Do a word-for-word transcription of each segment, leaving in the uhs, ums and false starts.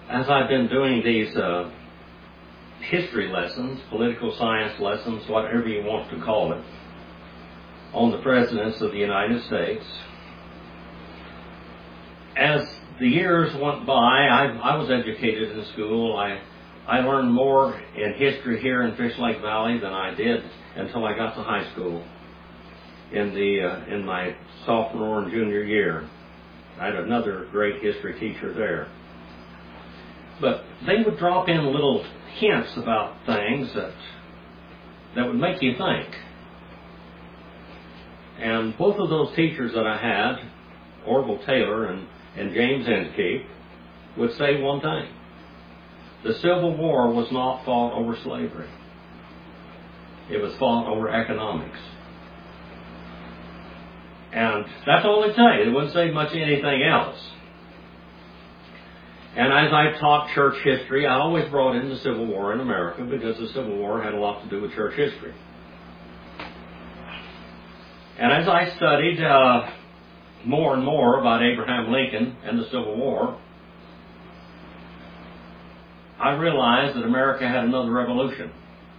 as I've been doing these uh, history lessons, political science lessons, whatever you want to call it, on the presidents of the United States, as the years went by, I, I was educated in school. I, I learned more in history here in Fish Lake Valley than I did until I got to high school in the uh, in my sophomore and junior year. I had another great history teacher there. But they would drop in little hints about things that that would make you think. And both of those teachers that I had, Orville Taylor and, and James Inkeep, would say one thing. The Civil War was not fought over slavery. It was fought over economics. And that's all they say. They wouldn't say much anything else. And as I taught church history, I always brought in the Civil War in America because the Civil War had a lot to do with church history. And as I studied uh, more and more about Abraham Lincoln and the Civil War, I realized that America had another revolution.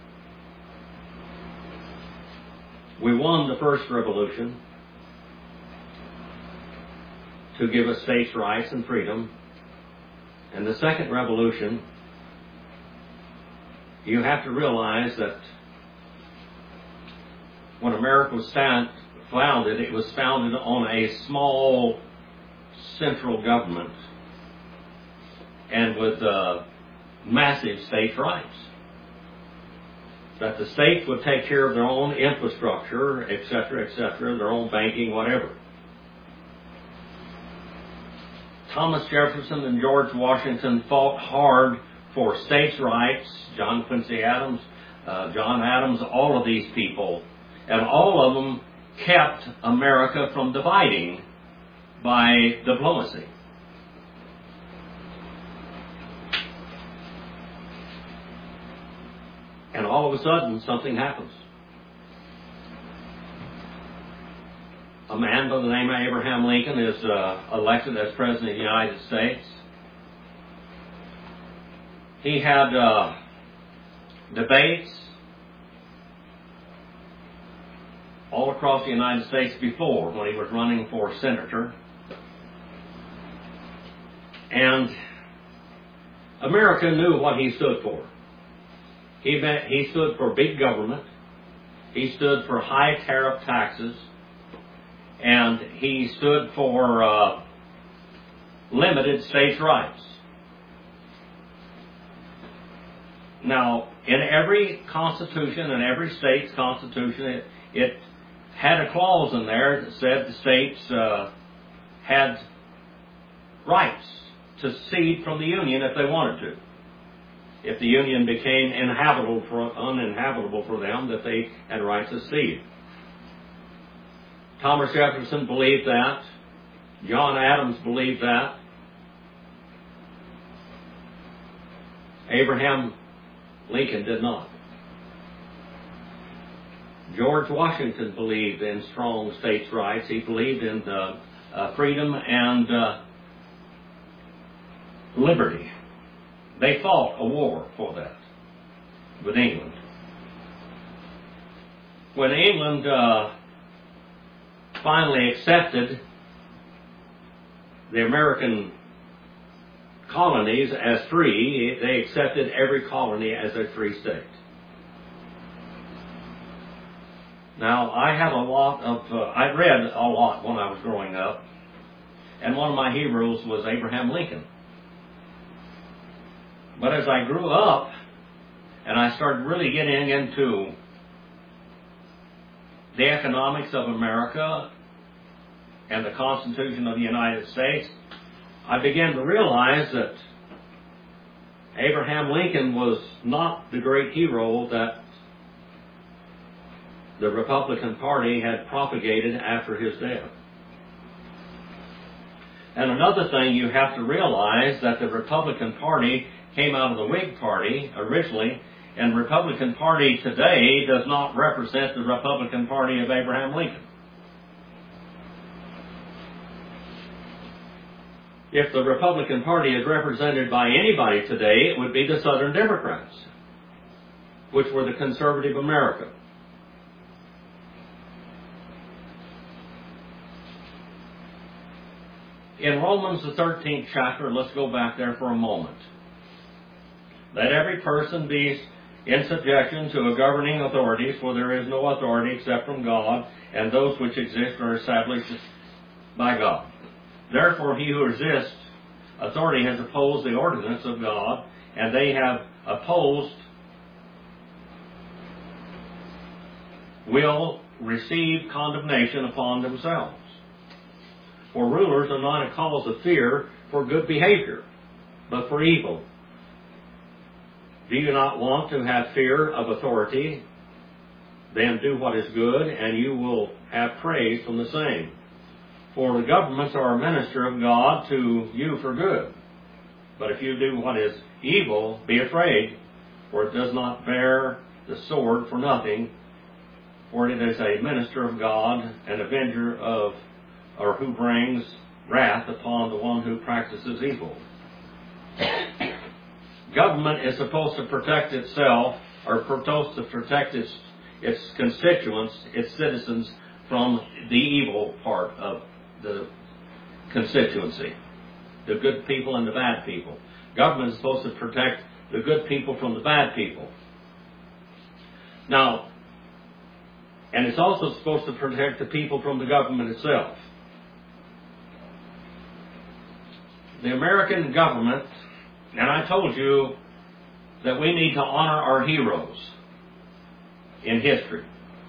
We won the first revolution to give us states' rights and freedom. And the second revolution, you have to realize that when America was stand, founded, it was founded on a small central government and with uh, massive states' rights. That the states would take care of their own infrastructure, et cetera, et cetera, their own banking, whatever. Thomas Jefferson and George Washington fought hard for states' rights. John Quincy Adams, uh, John Adams, all of these people. And all of them kept America from dividing by diplomacy. And all of a sudden, something happens. A man by the name of Abraham Lincoln is uh, elected as President of the United States. He had uh, debates all across the United States before when he was running for senator. And America knew what he stood for. He, meant, he stood for big government. He stood for high tariff taxes. And he stood for uh, limited states' rights. Now, in every constitution, in every state's constitution, it, it had a clause in there that said the states uh, had rights to secede from the Union if they wanted to. If the Union became inhabitable for, uninhabitable for them, that they had rights to secede. Thomas Jefferson believed that. John Adams believed that. Abraham Lincoln did not. George Washington believed in strong states' rights. He believed in uh, uh, freedom and uh, liberty. They fought a war for that with England. When England uh, finally accepted the American colonies as free, they accepted every colony as a free state. Now, I had a lot of, uh, I read a lot when I was growing up, and one of my heroes was Abraham Lincoln. But as I grew up, and I started really getting into the economics of America and the Constitution of the United States, I began to realize that Abraham Lincoln was not the great hero that the Republican Party had propagated after his death. And another thing you have to realize, that the Republican Party came out of the Whig Party originally, and the Republican Party today does not represent the Republican Party of Abraham Lincoln. If the Republican Party is represented by anybody today, it would be the Southern Democrats, which were the conservative America. In Romans, the thirteenth chapter, let's go back there for a moment. Let every person be in subjection to a governing authorities, for there is no authority except from God, and those which exist are established by God. Therefore, he who resists authority has opposed the ordinance of God, and they have opposed will receive condemnation upon themselves. For rulers are not a cause of fear for good behavior, but for evil. Do you not want to have fear of authority? Then do what is good, and you will have praise from the same. For the governments are a minister of God to you for good. But if you do what is evil, be afraid, for it does not bear the sword for nothing, for it is a minister of God, an avenger of, or who brings wrath upon the one who practices evil. Government is supposed to protect itself, or supposed to protect its, its constituents, its citizens, from the evil part of the constituency. The good people and the bad people. Government is supposed to protect the good people from the bad people. Now, and it's also supposed to protect the people from the government itself. The American government, and I told you that we need to honor our heroes in history.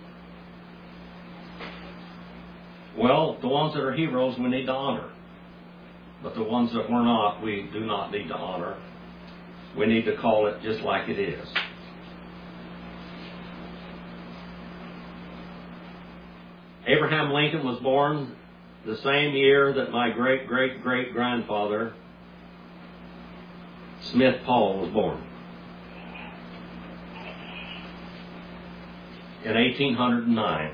Well, the ones that are heroes we need to honor. But the ones that we're not, we do not need to honor. We need to call it just like it is. Abraham Lincoln was born the same year that my great-great-great-grandfather, Smith Paul, was born. In eighteen oh nine.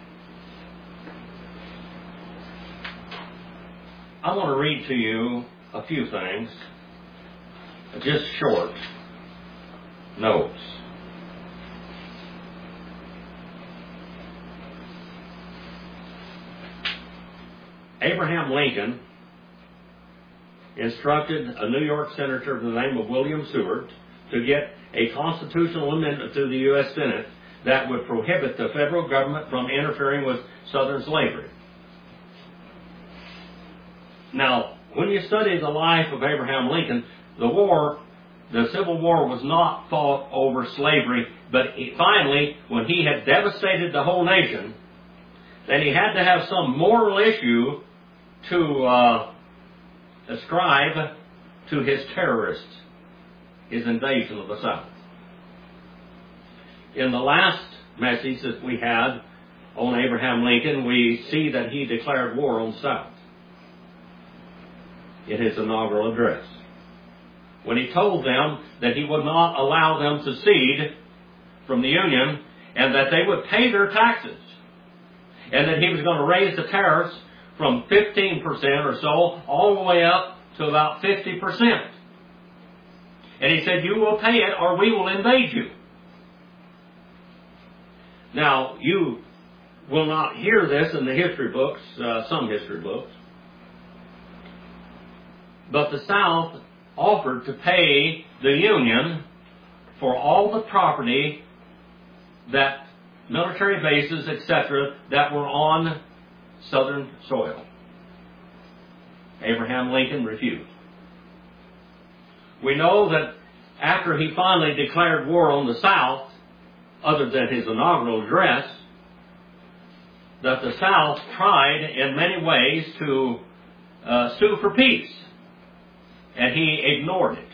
I want to read to you a few things, just short notes. Abraham Lincoln instructed a New York senator by the name of William Seward to get a constitutional amendment through the U S Senate that would prohibit the federal government from interfering with Southern slavery. Now, when you study the life of Abraham Lincoln, the war, the Civil War was not fought over slavery, but he, finally, when he had devastated the whole nation, then he had to have some moral issue to uh, ascribe to his terrorists, his invasion of the South. In the last message that we had on Abraham Lincoln, we see that he declared war on the South in his inaugural address, when he told them that he would not allow them to secede from the Union and that they would pay their taxes, and that he was going to raise the tariffs from fifteen percent or so all the way up to about fifty percent. And he said, you will pay it or we will invade you. Now, you will not hear this in the history books, uh, some history books, but the South offered to pay the Union for all the property, that military bases, et cetera, that were on Southern soil. Abraham Lincoln refused. We know that after he finally declared war on the South, other than his inaugural address, that the South tried in many ways to uh, sue for peace. And he ignored it.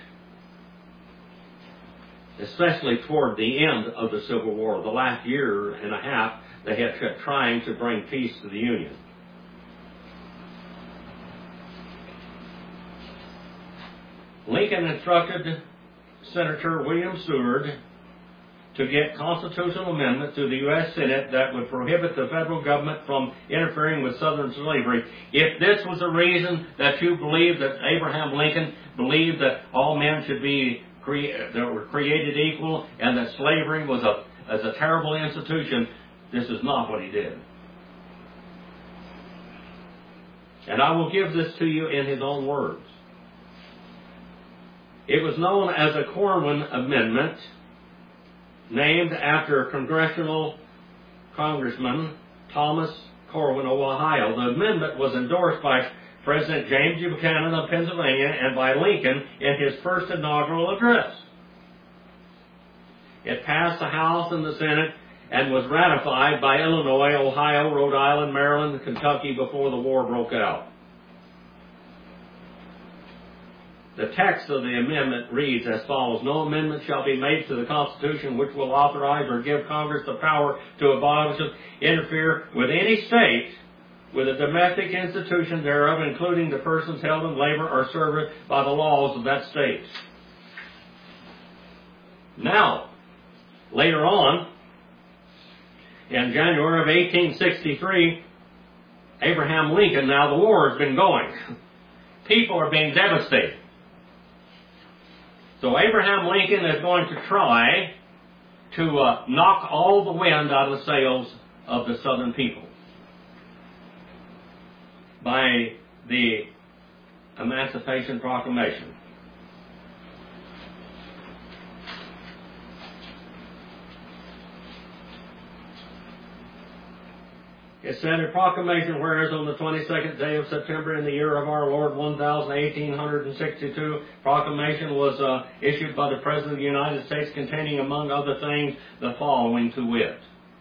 Especially toward the end of the Civil War, the last year and a half, they had kept trying to bring peace to the Union. Lincoln instructed Senator William Seward to get constitutional amendment to the U S Senate that would prohibit the federal government from interfering with Southern slavery. If this was the reason that you believe that Abraham Lincoln believed that all men should be cre- that were created equal and that slavery was a as a terrible institution, this is not what he did. And I will give this to you in his own words. It was known as the Corwin Amendment, named after congressional congressman Thomas Corwin of Ohio. The amendment was endorsed by President James Buchanan of Pennsylvania and by Lincoln in his first inaugural address. It passed the House and the Senate and was ratified by Illinois, Ohio, Rhode Island, Maryland, and Kentucky before the war broke out. The text of the amendment reads as follows: no amendment shall be made to the Constitution which will authorize or give Congress the power to abolish, interfere with any state, with a domestic institution thereof, including the persons held in labor or service by the laws of that state. Now, later on, in January of eighteen sixty-three, Abraham Lincoln, now the war has been going. People are being devastated. So Abraham Lincoln is going to try to uh, knock all the wind out of the sails of the Southern people by the Emancipation Proclamation. It said, a proclamation, whereas on the twenty-second day of September in the year of our Lord one thousand eighteen sixty-two, proclamation was uh, issued by the President of the United States containing, among other things, the following to wit.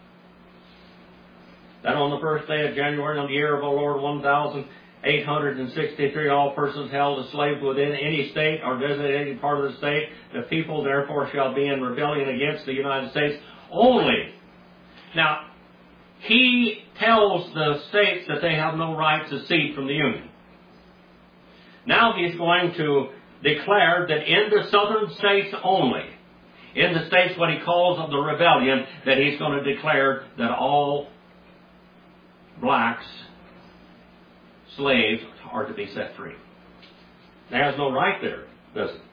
That on the first day of January in the year of our Lord one thousand eight hundred sixty-three, all persons held as slaves within any state or designated part of the state, the people therefore shall be in rebellion against the United States only. Now, he tells the states that they have no right to secede from the Union. Now he's going to declare that in the southern states only, in the states what he calls of the rebellion, that he's going to declare that all blacks, slaves, are to be set free. There's no right there, does it?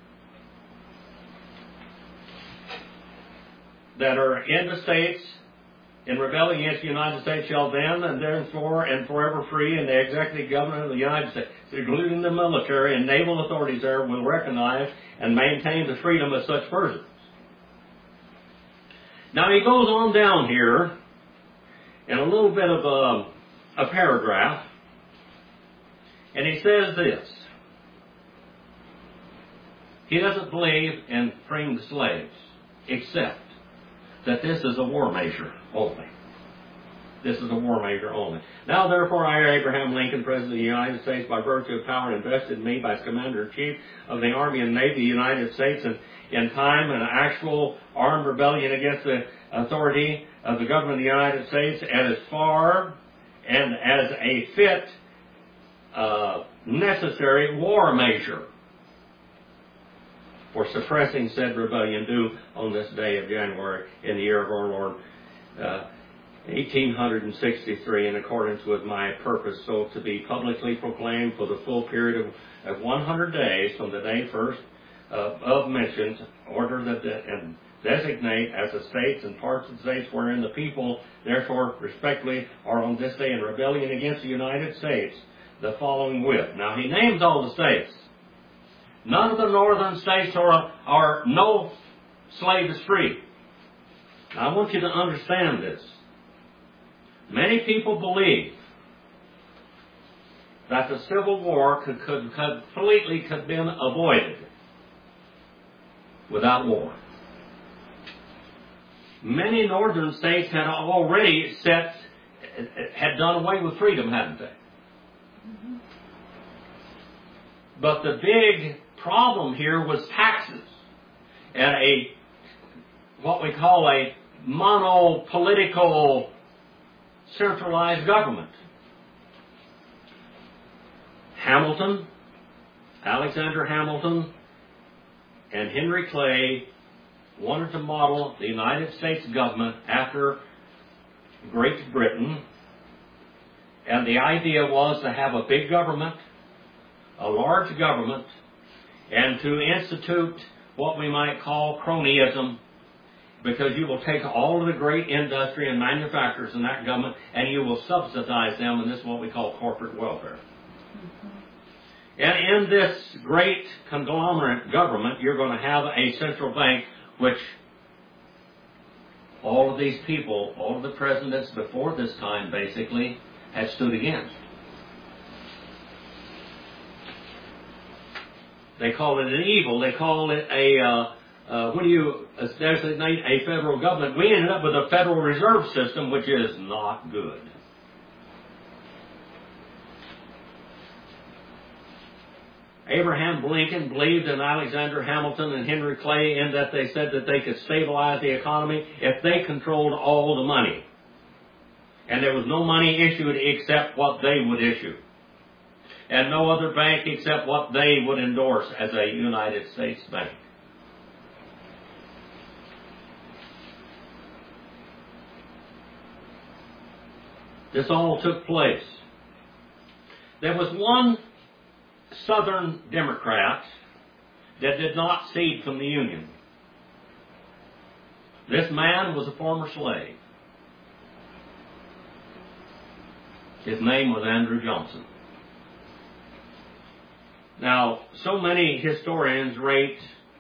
That are in the states in rebellion against the United States shall then and therefore and forever free, and the executive government of the United States, including the military and naval authorities there, will recognize and maintain the freedom of such persons. Now he goes on down here in a little bit of a, a paragraph, and he says this. He doesn't believe in freeing the slaves, except that this is a war measure only. This is a war measure only. Now, therefore, I, Abraham Lincoln, President of the United States, by virtue of power invested in me by as Commander-in-Chief of the Army and Navy of the United States, and in time an actual armed rebellion against the authority of the government of the United States, and as far and as a fit, uh, necessary war measure for suppressing said rebellion due on this day of January in the year of our Lord, uh, eighteen sixty-three, in accordance with my purpose, so to be publicly proclaimed for the full period of, of one hundred days from the day first uh, of mentioned, order that de- and designate as the states and parts of the states wherein the people, therefore, respectively, are on this day in rebellion against the United States, the following with. Now, he names all the states. None of the northern states are, are no slave is free. Now, I want you to understand this. Many people believe that the Civil War could, could completely could have been avoided without war. Many northern states had already set, had done away with freedom, hadn't they? Mm-hmm. But the big problem here was taxes and a what we call a monopolitical centralized government. Hamilton, Alexander Hamilton, and Henry Clay wanted to model the United States government after Great Britain, and the idea was to have a big government, a large government, and to institute what we might call cronyism, because you will take all of the great industry and manufacturers in that government and you will subsidize them, and this is what we call corporate welfare. And in this great conglomerate government, you're going to have a central bank, which all of these people, all of the presidents before this time basically, had stood against. They call it an evil. They call it a, uh, uh, what do you designate a federal government? We ended up with a Federal Reserve System, which is not good. Abraham Lincoln believed in Alexander Hamilton and Henry Clay in that they said that they could stabilize the economy if they controlled all the money. And there was no money issued except what they would issue. And no other bank except what they would endorse as a United States bank. This all took place. There was one Southern Democrat that did not cede from the Union. This man was a former slave. His name was Andrew Johnson. Now, so many historians rate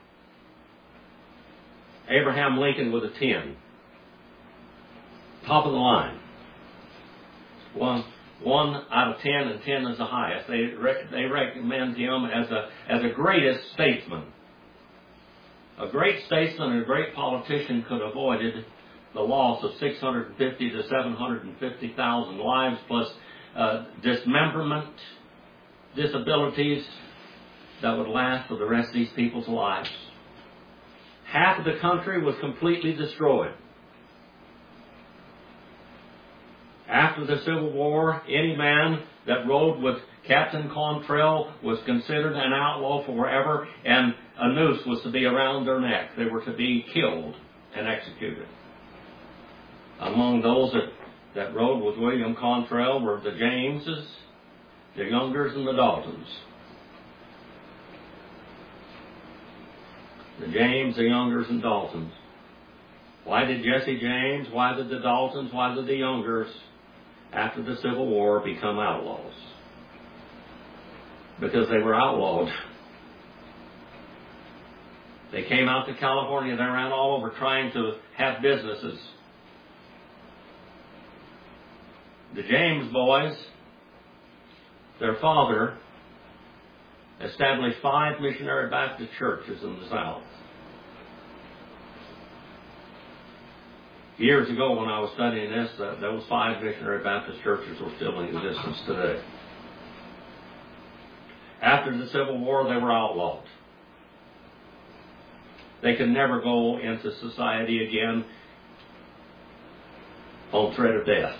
Abraham Lincoln with a ten. Top of the line. One, one out of ten, and ten is the highest. They rec- they recommend him as a as a greatest statesman. A great statesman and a great politician could have avoided the loss of six hundred fifty to seven hundred fifty thousand lives, plus uh, dismemberment, disabilities that would last for the rest of these people's lives. Half of the country was completely destroyed. After the Civil War, any man that rode with Captain Quantrell was considered an outlaw forever, and a noose was to be around their neck. They were to be killed and executed. Among those that, that rode with William Quantrell were the Jameses, the Youngers, and the Daltons. The James, the Youngers, and Daltons. Why did Jesse James, why did the Daltons, why did the Youngers, after the Civil War, become outlaws? Because they were outlawed. They came out to California, they ran all over trying to have businesses. The James boys, their father, established five missionary Baptist churches in the South. Years ago when I was studying this, uh, those five missionary Baptist churches were still in existence today. After the Civil War, they were outlawed. They could never go into society again on threat of death.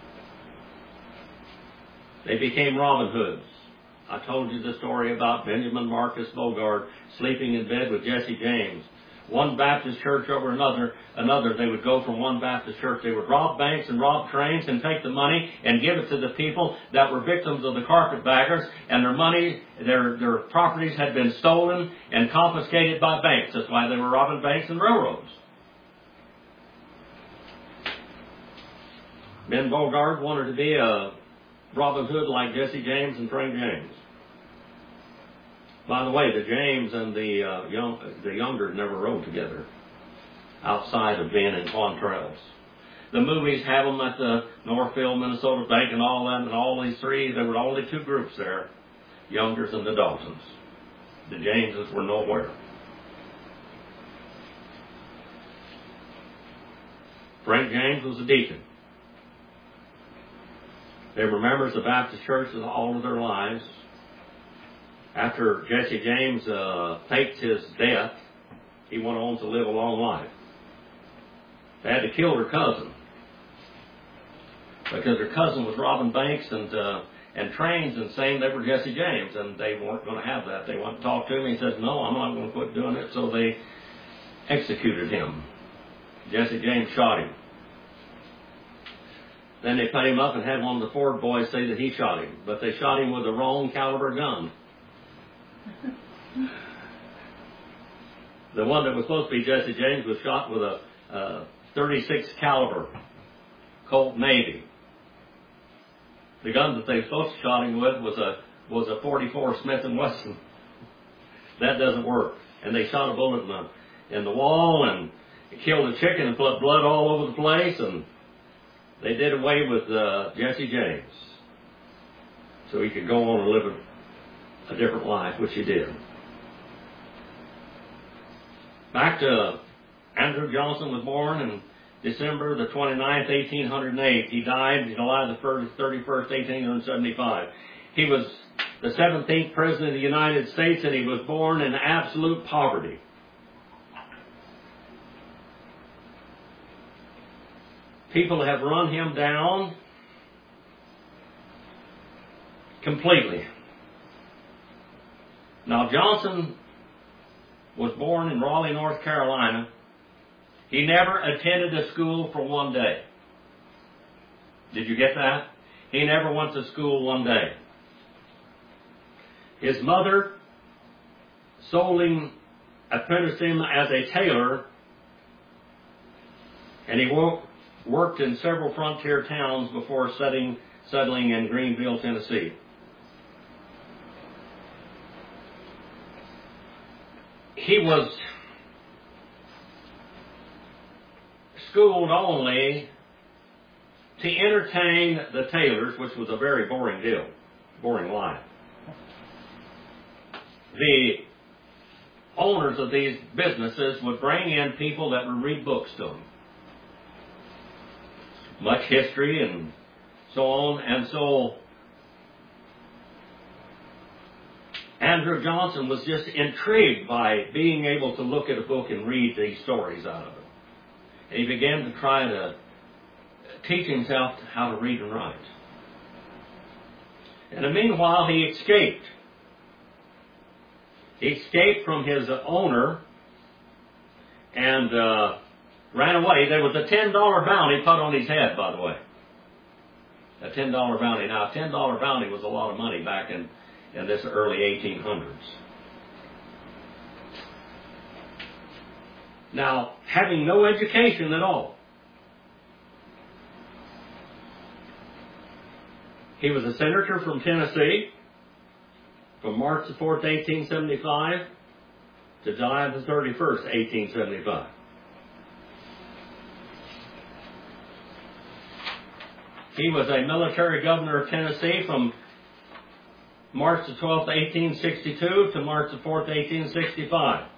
They became Robin Hoods. I told you the story about Benjamin Marcus Bogart sleeping in bed with Jesse James. One Baptist church over another, another, they would go from one Baptist church. They would rob banks and rob trains and take the money and give it to the people that were victims of the carpetbaggers, and their money, their, their properties had been stolen and confiscated by banks. That's why they were robbing banks and railroads. Ben Bogart wanted to be a Robin Hood like Jesse James and Frank James. By the way, the James and the uh, young, the Youngers never rode together outside of Ben and Quantrell's. The movies have them at the Northfield, Minnesota Bank and all that, and all these three, there were only two groups there, Youngers and the Daltons. The Jameses were nowhere. Frank James was a deacon. They were members of Baptist churches all of their lives. After Jesse James uh, faked his death, he went on to live a long life. They had to kill their cousin because their cousin was robbing banks and uh, and trains and saying they were Jesse James, and they weren't going to have that. They went to talk to him. He said, "No, I'm not going to quit doing it." So they executed him. Jesse James shot him. Then they put him up and had one of the Ford boys say that he shot him, but they shot him with the wrong caliber gun. The one that was supposed to be Jesse James was shot with a uh, thirty-six caliber Colt Navy. The gun that they were supposed to shot him with was a was a forty-four Smith and Wesson. That doesn't work. And they shot a bullet in the, in the wall and it killed a chicken and put blood all over the place, and they did away with uh, Jesse James so he could go on and live a, a different life, which he did. Back to Andrew Johnson was born in December the twenty-ninth, eighteen oh eight. He died July the thirty-first, eighteen seventy-five. He was the seventeenth President of the United States, and he was born in absolute poverty. People have run him down completely. Now, Johnson was born in Raleigh, North Carolina. He never attended a school for one day. Did you get that? He never went to school one day. His mother sold him, apprenticed him as a tailor, and he worked in several frontier towns before settling, settling in Greenville, Tennessee. He was schooled only to entertain the tailors, which was a very boring deal, boring life. The owners of these businesses would bring in people that would read books to them. Much history and so on. And so Andrew Johnson was just intrigued by being able to look at a book and read these stories out of it. And he began to try to teach himself how to read and write. And in the meanwhile, he escaped. He escaped from his owner and uh, ran away. There was a ten dollar bounty put on his head, by the way. A ten dollar bounty. Now, a ten dollar bounty was a lot of money back in, in this early eighteen hundreds. Now, having no education at all, he was a senator from Tennessee from March the fourth, eighteen seventy-five to July the thirty-first, eighteen seventy-five. He was a military governor of Tennessee from March the twelfth, eighteen sixty-two to March the fourth, eighteen sixty-five.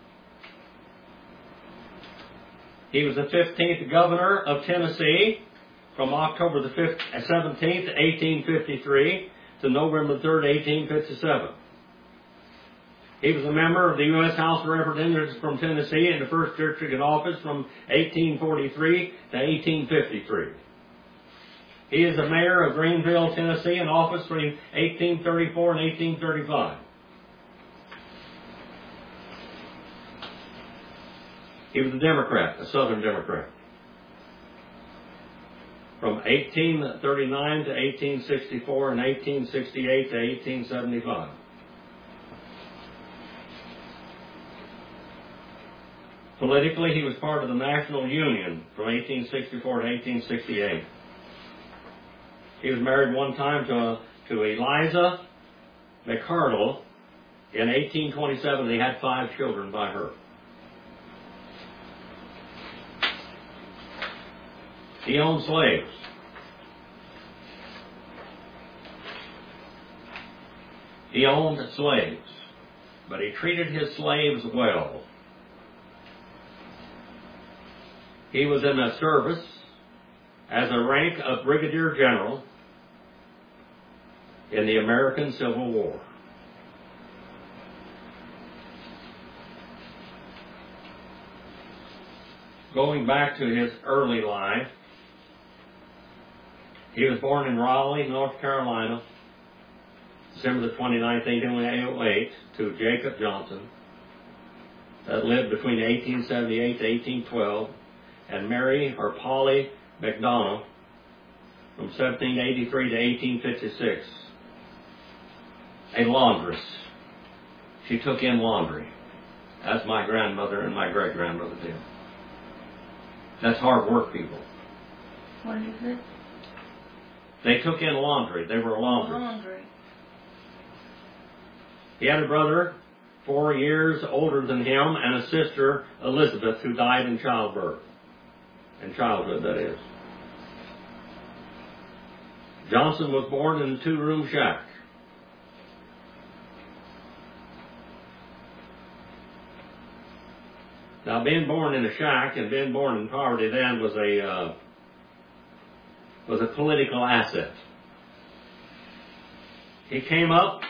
He was the fifteenth governor of Tennessee from October the seventeenth, eighteen fifty-three to November the third, eighteen fifty-seven. He was a member of the U S House of Representatives from Tennessee in the first district in office from eighteen forty-three to eighteen fifty-three. He is the mayor of Greenville, Tennessee in office between eighteen thirty-four and eighteen thirty-five. He was a Democrat, a Southern Democrat. From eighteen thirty-nine to eighteen sixty-four and eighteen sixty-eight to eighteen seventy-five. Politically, he was part of the National Union from eighteen sixty-four to eighteen sixty-eight. He was married one time to, to Eliza McCardle. In eighteen twenty-seven, he had five children by her. He owned slaves. He owned slaves, but he treated his slaves well. He was in the service as a rank of brigadier general in the American Civil War. Going back to his early life, he was born in Raleigh, North Carolina, December the twenty-ninth, eighteen oh eight, to Jacob Johnson, that lived between eighteen seventy-eight to eighteen twelve, and Mary or Polly McDonough from seventeen eighty-three to eighteen fifty-six. A laundress. She took in laundry, as my grandmother and my great-grandmother did. That's hard work, people. What is it? They took in laundry. They were laundress. Laundry. He had a brother four years older than him and a sister, Elizabeth, who died in childbirth. In childhood, that is. Johnson was born in a two-room shack. Now, being born in a shack and being born in poverty then was a uh, was a political asset. He came up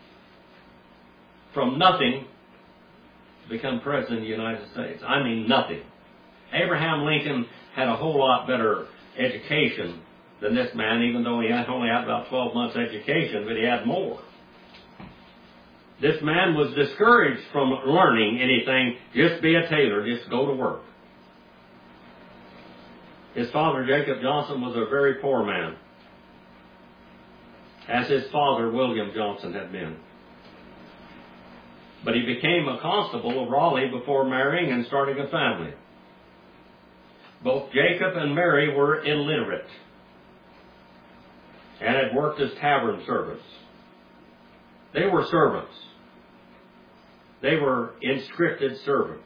from nothing to become president of the United States. I mean nothing. Abraham Lincoln had a whole lot better education than this man, even though he had only had about twelve months education, but he had more. This man was discouraged from learning anything. Just be a tailor, just go to work. His father, Jacob Johnson, was a very poor man, as his father, William Johnson, had been. But he became a constable of Raleigh before marrying and starting a family. Both Jacob and Mary were illiterate and had worked as tavern servants. They were servants. They were inscripted servants.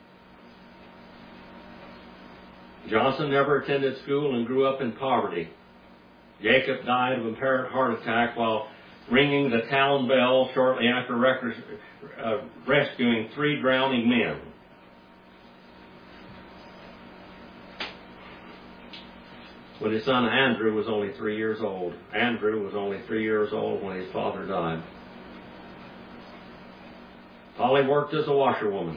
Johnson never attended school and grew up in poverty. Jacob died of apparent heart attack while ringing the town bell shortly after rec- uh, rescuing three drowning men. When his son Andrew was only three years old. Andrew was only three years old when his father died. Polly worked as a washerwoman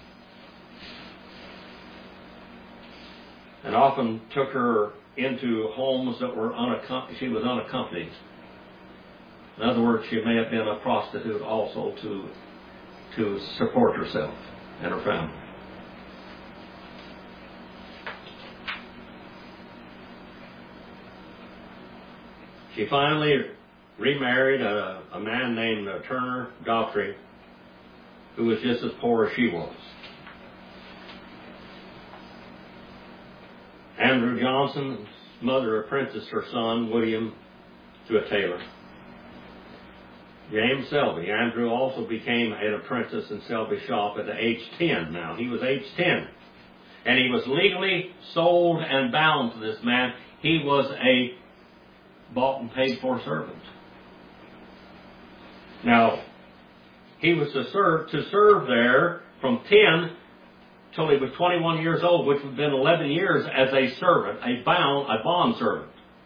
and often took her into homes that were unaccompanied. She was unaccompanied. In other words, she may have been a prostitute also to, to support herself and her family. She finally remarried a, a man named uh, Turner Daughtry, who was just as poor as she was. Andrew Johnson's mother apprenticed her son, William, to a tailor. James Selby. Andrew also became an apprentice in Selby's shop at the age ten now. He was age ten. And he was legally sold and bound to this man. He was a bought and paid for servant. Now, he was to serve, to serve there from ten till he was twenty-one years old, which would have been eleven years as a servant, a bound, a bond servant.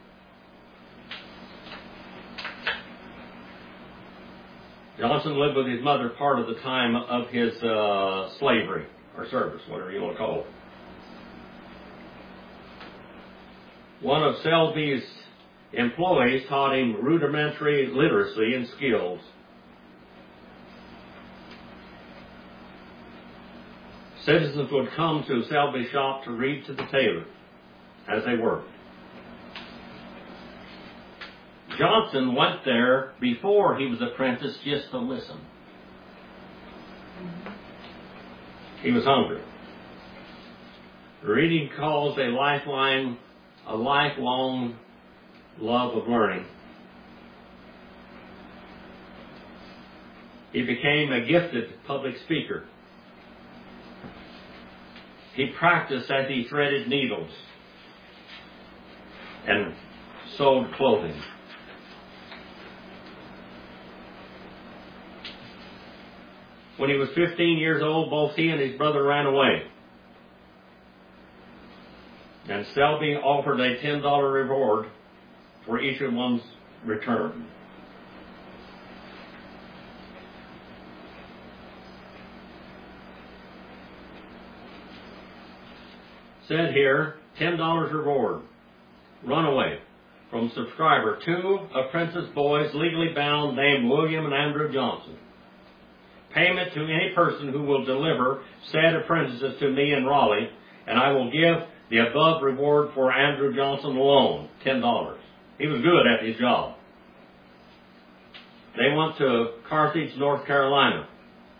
Johnson lived with his mother part of the time of his uh, slavery, or service, whatever you want to call it. One of Selby's employees taught him rudimentary literacy and skills. Citizens would come to Selby's shop to read to the tailor as they worked. Johnson went there before he was apprenticed just to listen. He was hungry. Reading caused a lifeline, a lifelong love of learning. He became a gifted public speaker. He practiced as he threaded needles and sewed clothing. When he was fifteen years old, both he and his brother ran away. And Selby offered a ten dollar reward for each of one's return. Said here, ten dollars reward. Run away. From subscriber, two apprentice boys legally bound named William and Andrew Johnson. payment to any person who will deliver said apprentices to me in Raleigh, and I will give the above reward for Andrew Johnson alone, ten dollars. He was good at his job. They went to Carthage, North Carolina.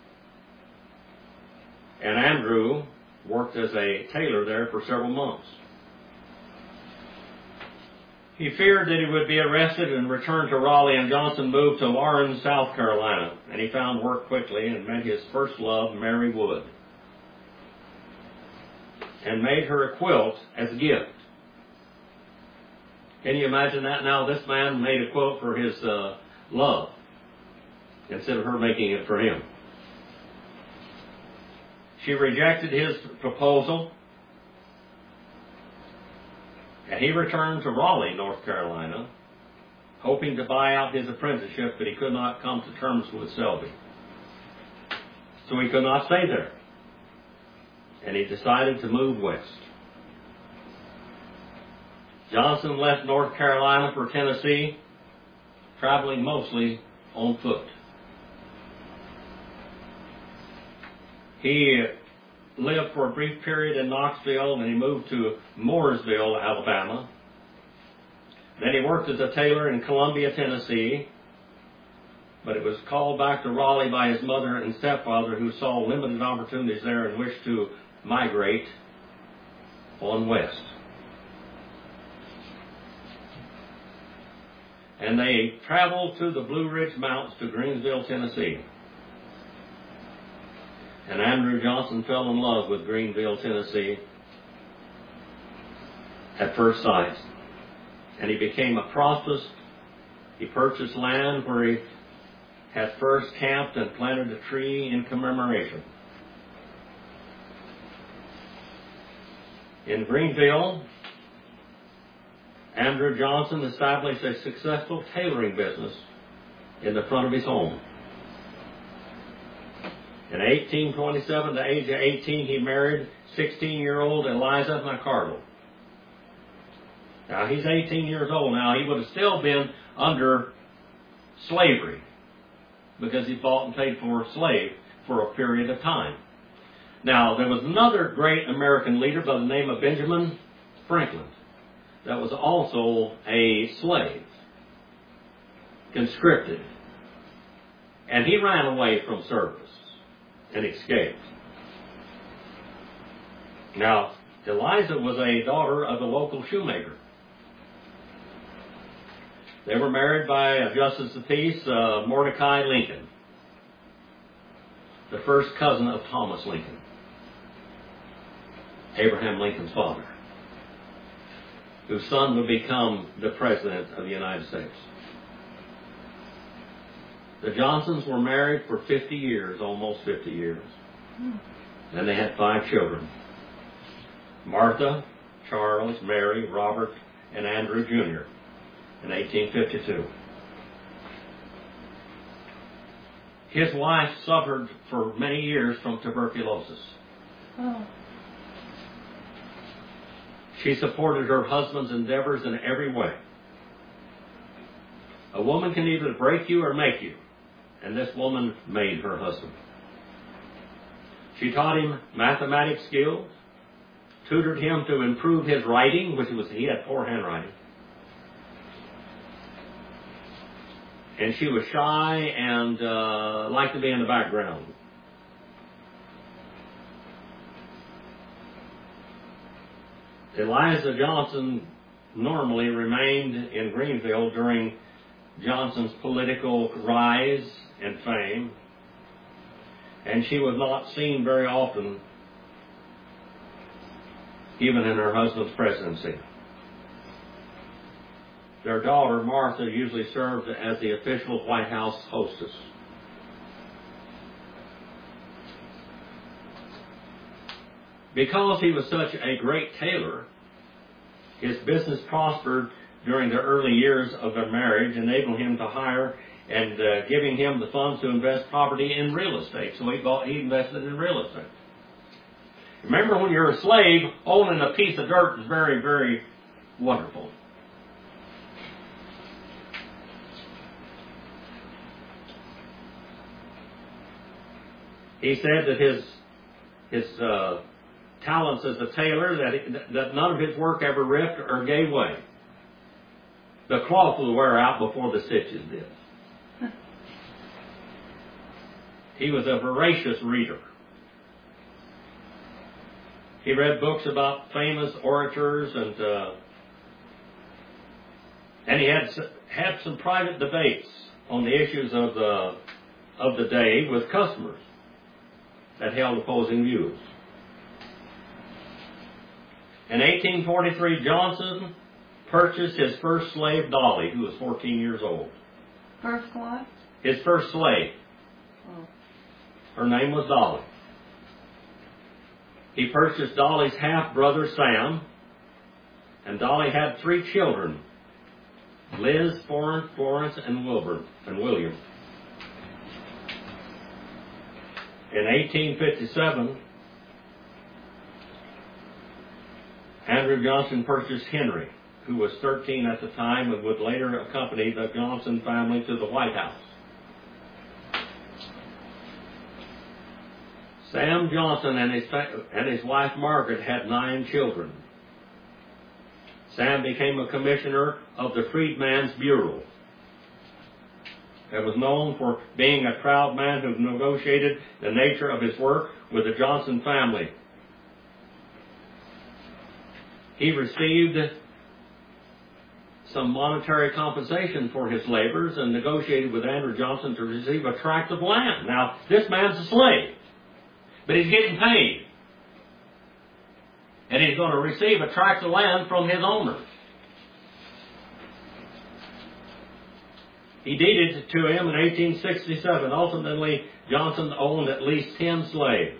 And Andrew worked as a tailor there for several months. He feared that he would be arrested and returned to Raleigh, and Johnson moved to Warren, South Carolina. And he found work quickly and met his first love, Mary Wood, and made her a quilt as a gift. Can you imagine that now? This man made a quilt for his uh, love instead of her making it for him. She rejected his proposal, and he returned to Raleigh, North Carolina, hoping to buy out his apprenticeship, but he could not come to terms with Selby. So he could not stay there, and he decided to move west. Johnson left North Carolina for Tennessee, traveling mostly on foot. He lived for a brief period in Knoxville, and he moved to Mooresville, Alabama. Then he worked as a tailor in Columbia, Tennessee, but it was called back to Raleigh by his mother and stepfather, who saw limited opportunities there and wished to migrate on west. And they traveled to the Blue Ridge Mountains to Greensville, Tennessee. And Andrew Johnson fell in love with Greenville, Tennessee at first sight. And he became a prosperous. He purchased land where he had first camped and planted a tree in commemoration. In Greenville, Andrew Johnson established a successful tailoring business in the front of his home. In eighteen twenty-seven, the age of eighteen, he married sixteen-year-old Eliza McCardle. Now, he's eighteen years old now. He would have still been under slavery because he bought and paid for a slave for a period of time. Now, there was another great American leader by the name of Benjamin Franklin that was also a slave, conscripted. And he ran away from service and escaped. Now, Eliza was a daughter of a local shoemaker. They were married by a justice of peace, uh, Mordecai Lincoln, the first cousin of Thomas Lincoln, Abraham Lincoln's father, whose son would become the President of the United States. The Johnsons were married for fifty years, almost fifty years. And they had five children: Martha, Charles, Mary, Robert, and Andrew Junior in eighteen fifty-two. His wife suffered for many years from tuberculosis. Oh. She supported her husband's endeavors in every way. A woman can either break you or make you, and this woman made her husband. She taught him mathematics skills, tutored him to improve his writing, which was he had poor handwriting. And she was shy and uh, liked to be in the background. Eliza Johnson normally remained in Greenville during Johnson's political rise and fame, and she was not seen very often, even in her husband's presidency. Their daughter, Martha, usually served as the official White House hostess. Because he was such a great tailor, his business prospered during the early years of their marriage, enabling him to hire and uh, giving him the funds to invest property in real estate. So he bought, he invested in real estate. Remember, when you're a slave, owning a piece of dirt is very, very wonderful. He said that his his uh, talents as a tailor, that, he, that none of his work ever ripped or gave way. The cloth will wear out before the stitches did. He was a voracious reader. He read books about famous orators, and uh, and he had had some private debates on the issues of the of the day with customers that held opposing views. In eighteen forty-three, Johnson purchased his first slave, Dolly, who was fourteen years old. First what? His first slave. Oh. Her name was Dolly. He purchased Dolly's half-brother, Sam, and Dolly had three children, Liz, Florence, and Wilbur, and William. In eighteen fifty-seven, Andrew Johnson purchased Henry, who was thirteen at the time and would later accompany the Johnson family to the White House. Sam Johnson and his, and his wife Margaret had nine children. Sam became a commissioner of the Freedman's Bureau. He was known for being a proud man who negotiated the nature of his work with the Johnson family. He received some monetary compensation for his labors and negotiated with Andrew Johnson to receive a tract of land. Now, this man's a slave, but he's getting paid. And he's going to receive a tract of land from his owner. He deeded it to him in eighteen sixty-seven. Ultimately, Johnson owned at least ten slaves.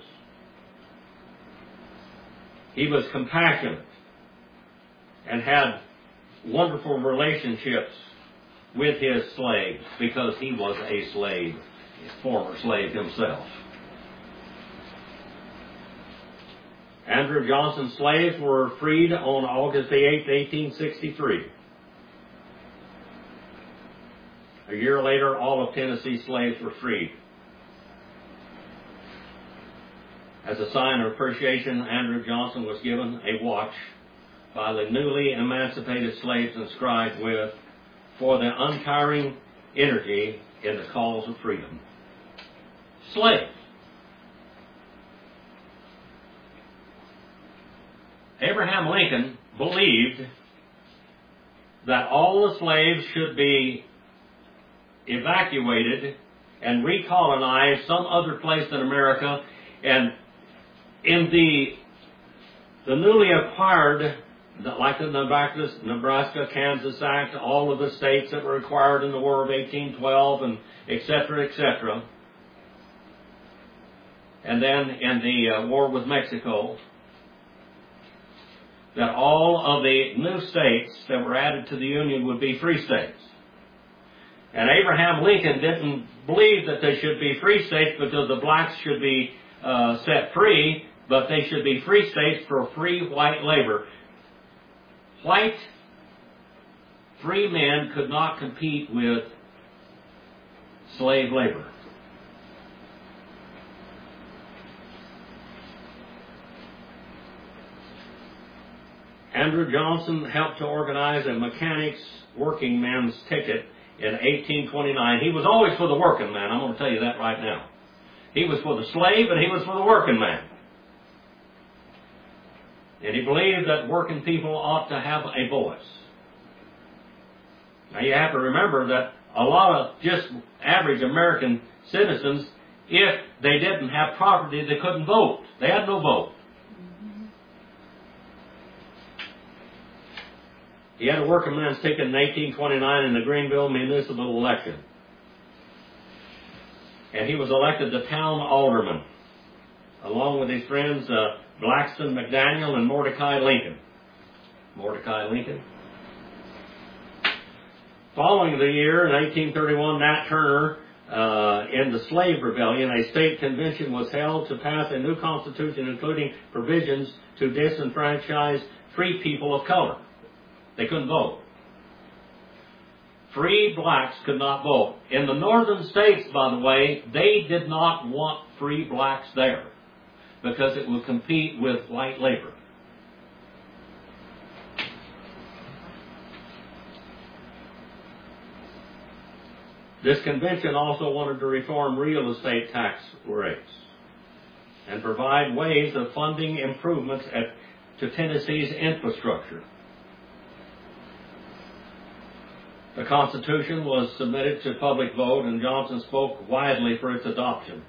He was compassionate and had wonderful relationships with his slaves because he was a slave, a former slave himself. Andrew Johnson's slaves were freed on August the eighth, eighteen sixty-three. A year later, all of Tennessee's slaves were freed. As a sign of appreciation, Andrew Johnson was given a watch by the newly emancipated slaves inscribed with, "For the untiring energy in the cause of freedom." Slaves. Abraham Lincoln believed that all the slaves should be evacuated and recolonized some other place in America, and in the the newly acquired, like the Nebraska, Nebraska, Kansas Act, all of the states that were acquired in the War of eighteen twelve, and et cetera, et cetera, and then in the uh, War with Mexico, that all of the new states that were added to the Union would be free states. And Abraham Lincoln didn't believe that they should be free states because the blacks should be uh, set free, but they should be free states for free white labor. White free men could not compete with slave labor. Andrew Johnson helped to organize a mechanics working man's ticket in eighteen twenty-nine. He was always for the working man. I'm going to tell you that right now. He was for the slave, and he was for the working man. And he believed that working people ought to have a voice. Now you have to remember that a lot of just average American citizens, if they didn't have property, they couldn't vote. They had no vote. He had a working man's ticket in eighteen twenty-nine in the Greenville municipal election. And he was elected the town alderman, along with his friends uh, Blackston McDaniel and Mordecai Lincoln. Mordecai Lincoln. Following the year, in eighteen thirty-one, Nat Turner, uh, in the slave rebellion, a state convention was held to pass a new constitution including provisions to disenfranchise free people of color. They couldn't vote. free blacks could not vote. In the northern states, by the way, they did not want free blacks there because it would compete with white labor. This convention also wanted to reform real estate tax rates and provide ways of funding improvements at, to Tennessee's infrastructure. The Constitution was submitted to public vote, and Johnson spoke widely for its adoption.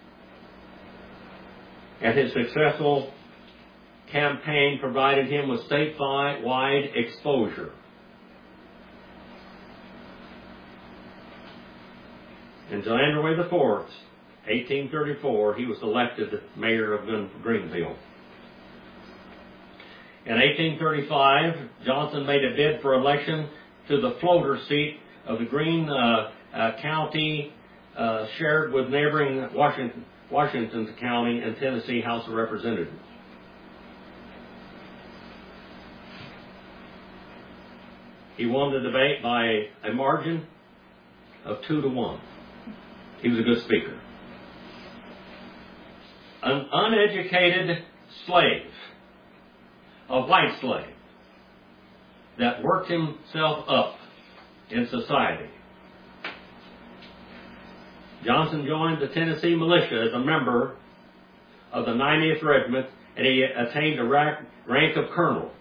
And his successful campaign provided him with statewide exposure. On January the fourth, eighteen thirty-four, he was elected mayor of Greenville. In eighteen thirty-five, Johnson made a bid for election to the floater seat of the Greene uh, uh, County, uh, shared with neighboring Washington, Washington County and Tennessee House of Representatives. He won the debate by a margin of two to one. He was a good speaker. An uneducated slave, a white slave, that worked himself up in society. Johnson joined the Tennessee militia as a member of the ninetieth Regiment, and he attained the rank, rank of colonel.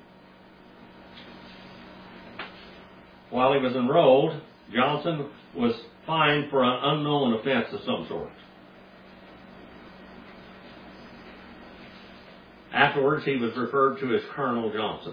While he was enrolled, Johnson was fined for an unknown offense of some sort. Afterwards, he was referred to as Colonel Johnson.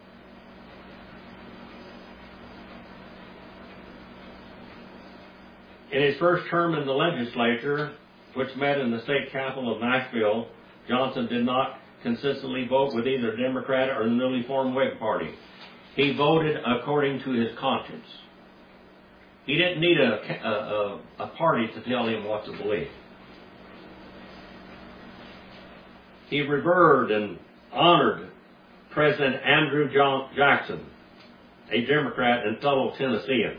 In his first term in the legislature, which met in the state capital of Nashville, Johnson did not consistently vote with either the Democrat or the newly formed Whig Party. He voted according to his conscience. He didn't need a, a, a party to tell him what to believe. He revered and honored President Andrew John Jackson, a Democrat and fellow Tennessean.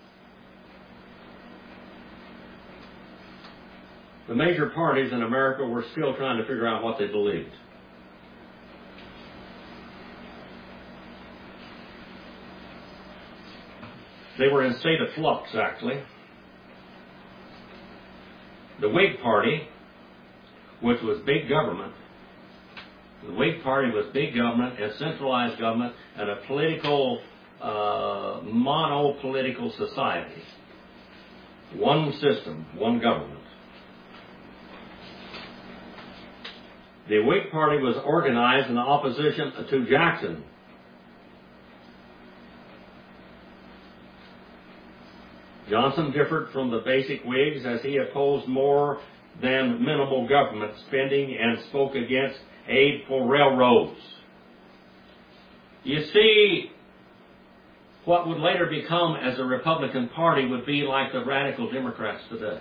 The major parties in America were still trying to figure out what they believed. They were in a state of flux, actually. The Whig Party, which was big government, the Whig Party was big government and centralized government and a political, uh, monopolitical society. One system, one government. The Whig Party was organized in opposition to Jackson. Johnson differed from the basic Whigs as he opposed more than minimal government spending and spoke against aid for railroads. You see, what would later become as a Republican Party would be like the radical Democrats today.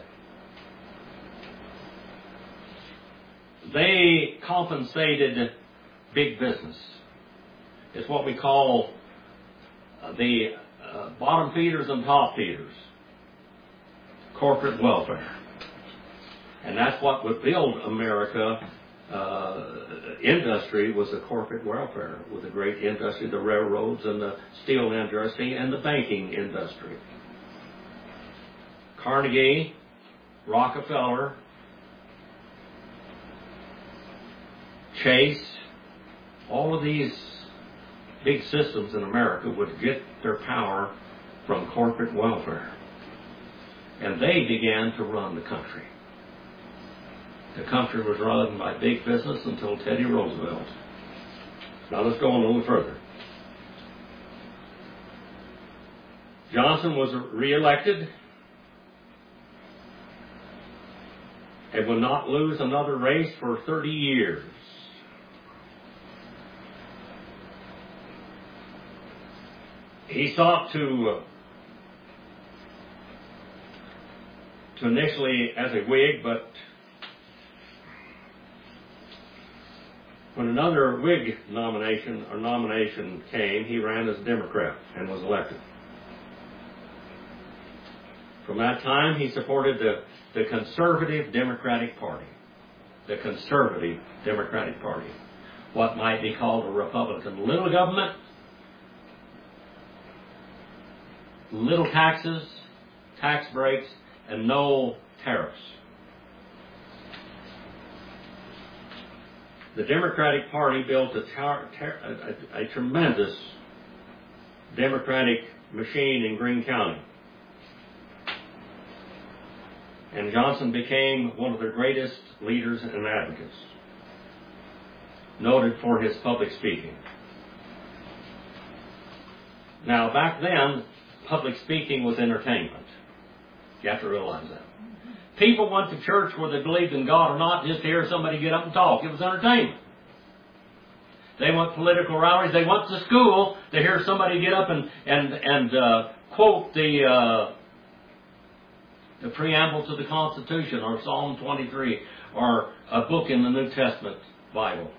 They compensated big business. It's what we call the uh, bottom feeders and top feeders. Corporate welfare. And that's what would build America. Uh, industry was the corporate welfare, with the great industry, the railroads and the steel industry and the banking industry. Carnegie, Rockefeller, Chase, all of these big systems in America would get their power from corporate welfare. And they began to run the country. The country was run by big business until Teddy Roosevelt. Now let's go on a little further. Johnson was reelected and would not lose another race for thirty years. He sought to uh, to initially as a Whig, but when another Whig nomination or nomination came, he ran as a Democrat and was elected. From that time, he supported the, the conservative Democratic Party. The conservative Democratic Party. What might be called a Republican. Little government, little taxes, tax breaks, and no tariffs. The Democratic Party built a, tar- tar- a, a, a tremendous Democratic machine in Greene County. And Johnson became one of their greatest leaders and advocates, noted for his public speaking. Now, back then, public speaking was entertainment. You have to realize that. People went to church whether they believed in God or not just to hear somebody get up and talk. It was entertainment. They went to political rallies. They went to school to hear somebody get up and, and, and uh, quote the... Uh, the preamble to the Constitution, or Psalm twenty-three, or a book in the New Testament Bible.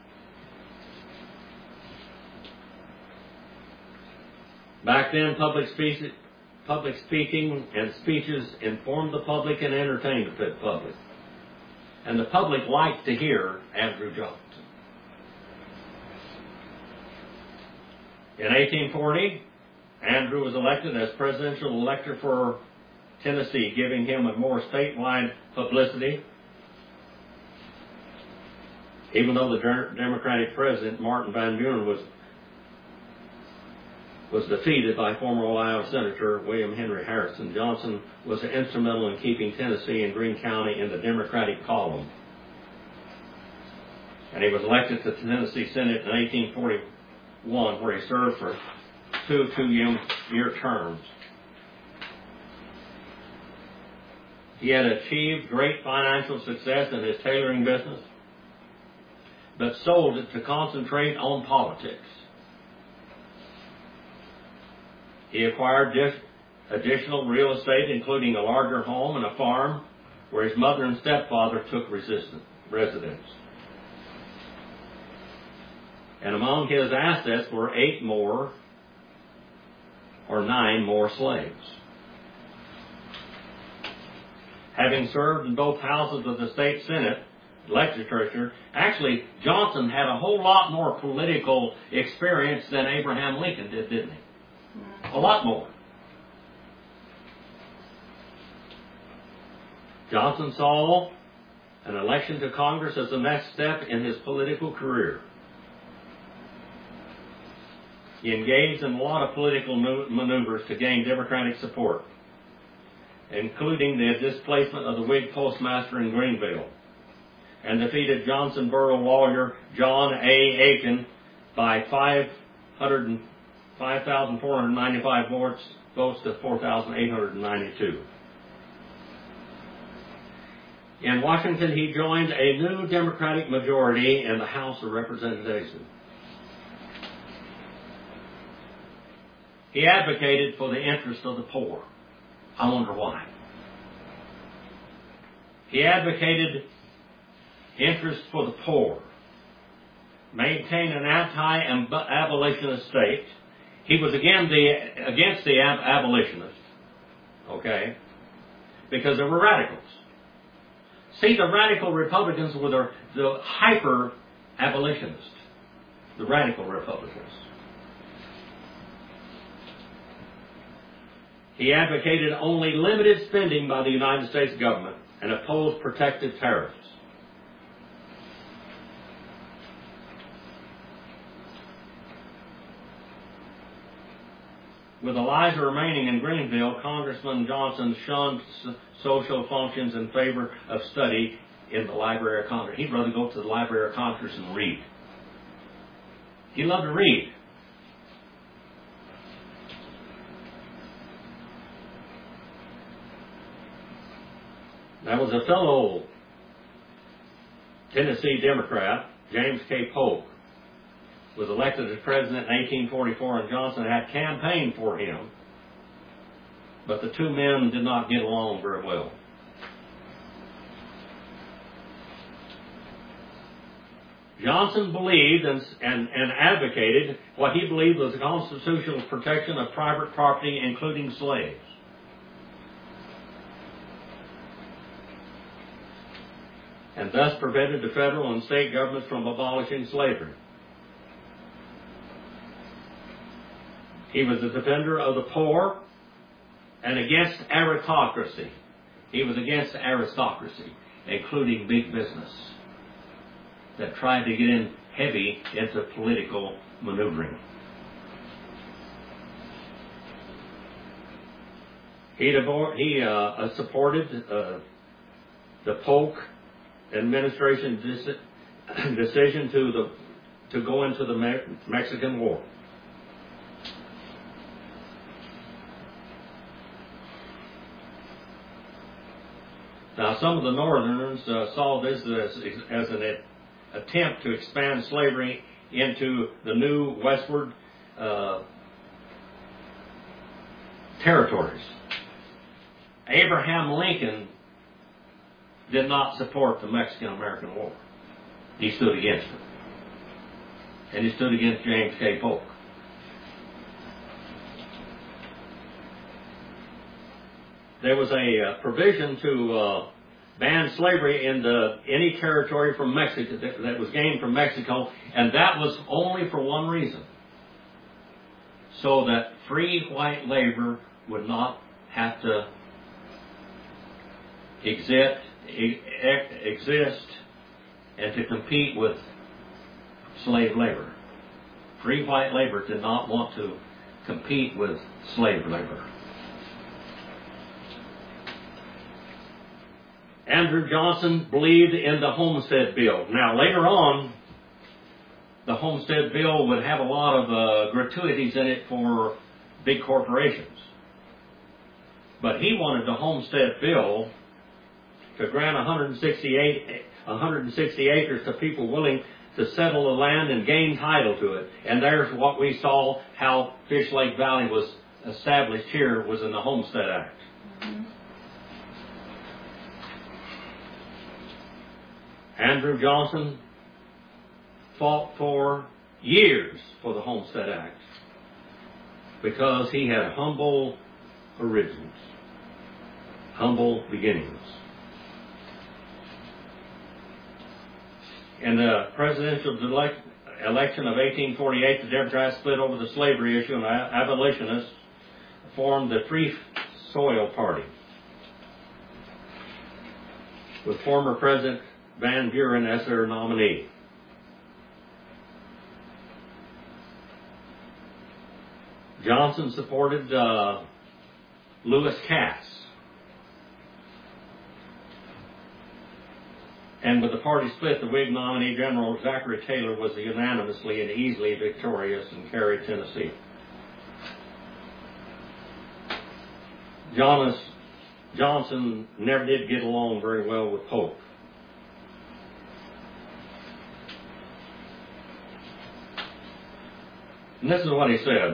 Back then, public, speech, public speaking and speeches informed the public and entertained the public. And the public liked to hear Andrew Johnson. In eighteen forty, Andrew was elected as presidential elector for Tennessee, giving him a more statewide publicity. Even though the Democratic president, Martin Van Buren, was, was defeated by former Ohio Senator William Henry Harrison, Johnson was instrumental in keeping Tennessee and Greene County in the Democratic column. And he was elected to the Tennessee Senate in eighteen forty-one, where he served for two two-year terms. He had achieved great financial success in his tailoring business, but sold it to concentrate on politics. He acquired additional real estate, including a larger home and a farm, where his mother and stepfather took residence. And among his assets were eight more, or nine more slaves. Having served in both houses of the state senate legislature, actually, Johnson had a whole lot more political experience than Abraham Lincoln did, didn't he? A lot more. Johnson saw an election to Congress as the next step in his political career. He engaged in a lot of political maneuvers to gain Democratic support, including the displacement of the Whig postmaster in Greenville, and defeated Johnson borough lawyer John A. Aiken by five thousand four hundred ninety-five votes, votes to four thousand eight hundred ninety-two. In Washington, he joined a new Democratic majority in the House of Representatives. He advocated for the interest of the poor. I wonder why. He advocated interest for the poor, maintained an anti-abolitionist state. He was again the, against the ab- abolitionists, okay, because they were radicals. See, the radical Republicans were the, the hyper-abolitionists, the radical Republicans. He advocated only limited spending by the United States government and opposed protective tariffs. With Eliza remaining in Greenville, Congressman Johnson shunned social functions in favor of study in the Library of Congress. He'd rather go to the Library of Congress and read. He loved to read. There was a fellow Tennessee Democrat, James K. Polk, was elected as president in eighteen forty-four, and Johnson had campaigned for him, but the two men did not get along very well. Johnson believed and, and, and advocated what he believed was the constitutional protection of private property, including slaves. and thus prevented the federal and state governments from abolishing slavery. He was a defender of the poor and against aristocracy. He was against aristocracy, including big business, that tried to get in heavy into political maneuvering. He, he uh, supported uh, the Polk administration's decision to the to go into the Me Mexican War. Now, some of the Northerners uh, saw this as, as an attempt to expand slavery into the new westward uh, territories. Abraham Lincoln did not support the Mexican-American War. He stood against it. And he stood against James K. Polk. There was a uh, provision to uh, ban slavery in the, any territory from Mexico that, that was gained from Mexico, and that was only for one reason: so that free white labor would not have to exist, exist and to compete with slave labor. Free white labor did not want to compete with slave labor. Andrew Johnson believed in the Homestead Bill. Now, later on, the Homestead Bill would have a lot of uh, gratuities in it for big corporations. But he wanted the Homestead Bill to grant one hundred sixty-eight, one hundred sixty acres to people willing to settle the land and gain title to it. And there's what we saw, how Fish Lake Valley was established here, was in the Homestead Act. Mm-hmm. Andrew Johnson fought for years for the Homestead Act because he had humble origins, humble beginnings. In the presidential election of eighteen forty-eight, the Democrats split over the slavery issue, and abolitionists formed the Free Soil Party, with former President Van Buren as their nominee. Johnson supported uh, Lewis Cass. And with the party split, the Whig nominee, General Zachary Taylor, was unanimously and easily victorious and carried Tennessee. Jonas, Johnson never did get along very well with Polk. And this is what he said,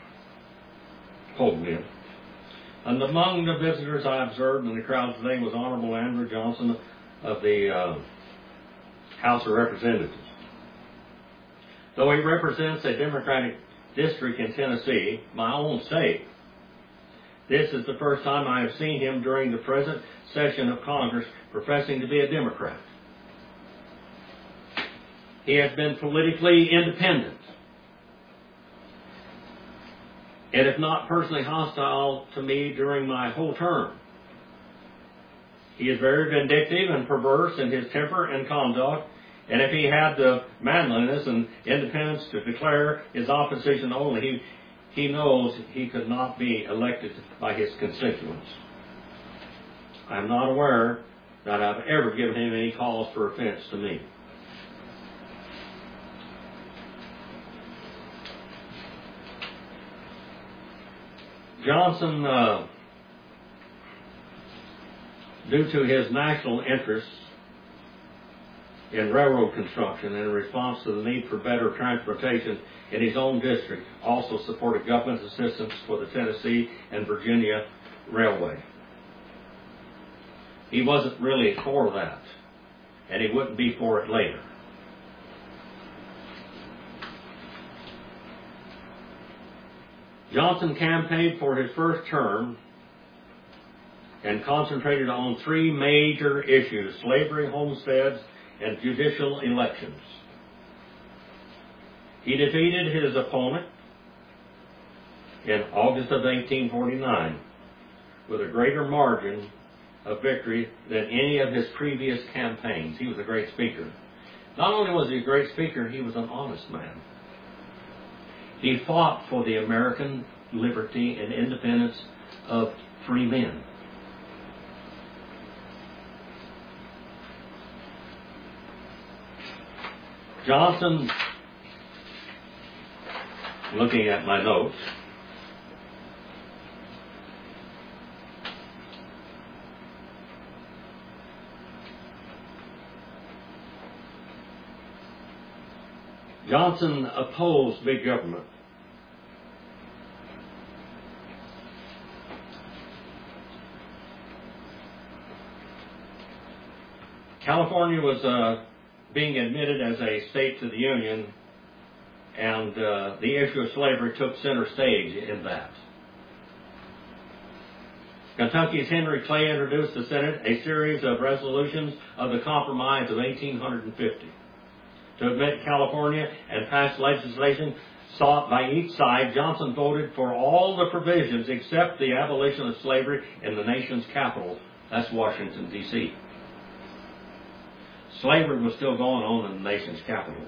Polk did. And among the visitors I observed in the crowd today was Honorable Andrew Johnson of the uh, House of Representatives. Though he represents a Democratic district in Tennessee, my own state, this is the first time I have seen him during the present session of Congress professing to be a Democrat. He has been politically independent, and if not personally hostile to me during my whole term. He is very vindictive and perverse in his temper and conduct, and if he had the manliness and independence to declare his opposition only, he, he knows he could not be elected by his constituents. I am not aware that I've ever given him any cause for offense to me. Johnson, uh, due to his national interests in railroad construction and in response to the need for better transportation in his own district, also supported government assistance for the Tennessee and Virginia Railway. He wasn't really for that, and he wouldn't be for it later. Johnson campaigned for his first term and concentrated on three major issues: slavery, homesteads, and judicial elections. He defeated his opponent in August of eighteen forty-nine with a greater margin of victory than any of his previous campaigns. He was a great speaker. Not only was he a great speaker, he was an honest man. He fought for the American liberty and independence of free men. Johnson, looking at my notes, Johnson opposed big government. California was uh, being admitted as a state to the Union, and uh, the issue of slavery took center stage in that. Kentucky's Henry Clay introduced the Senate a series of resolutions of the Compromise of eighteen fifty to admit California and pass legislation sought by each side. Johnson voted for all the provisions except the abolition of slavery in the nation's capital. That's Washington, D C Slavery was still going on in the nation's capital.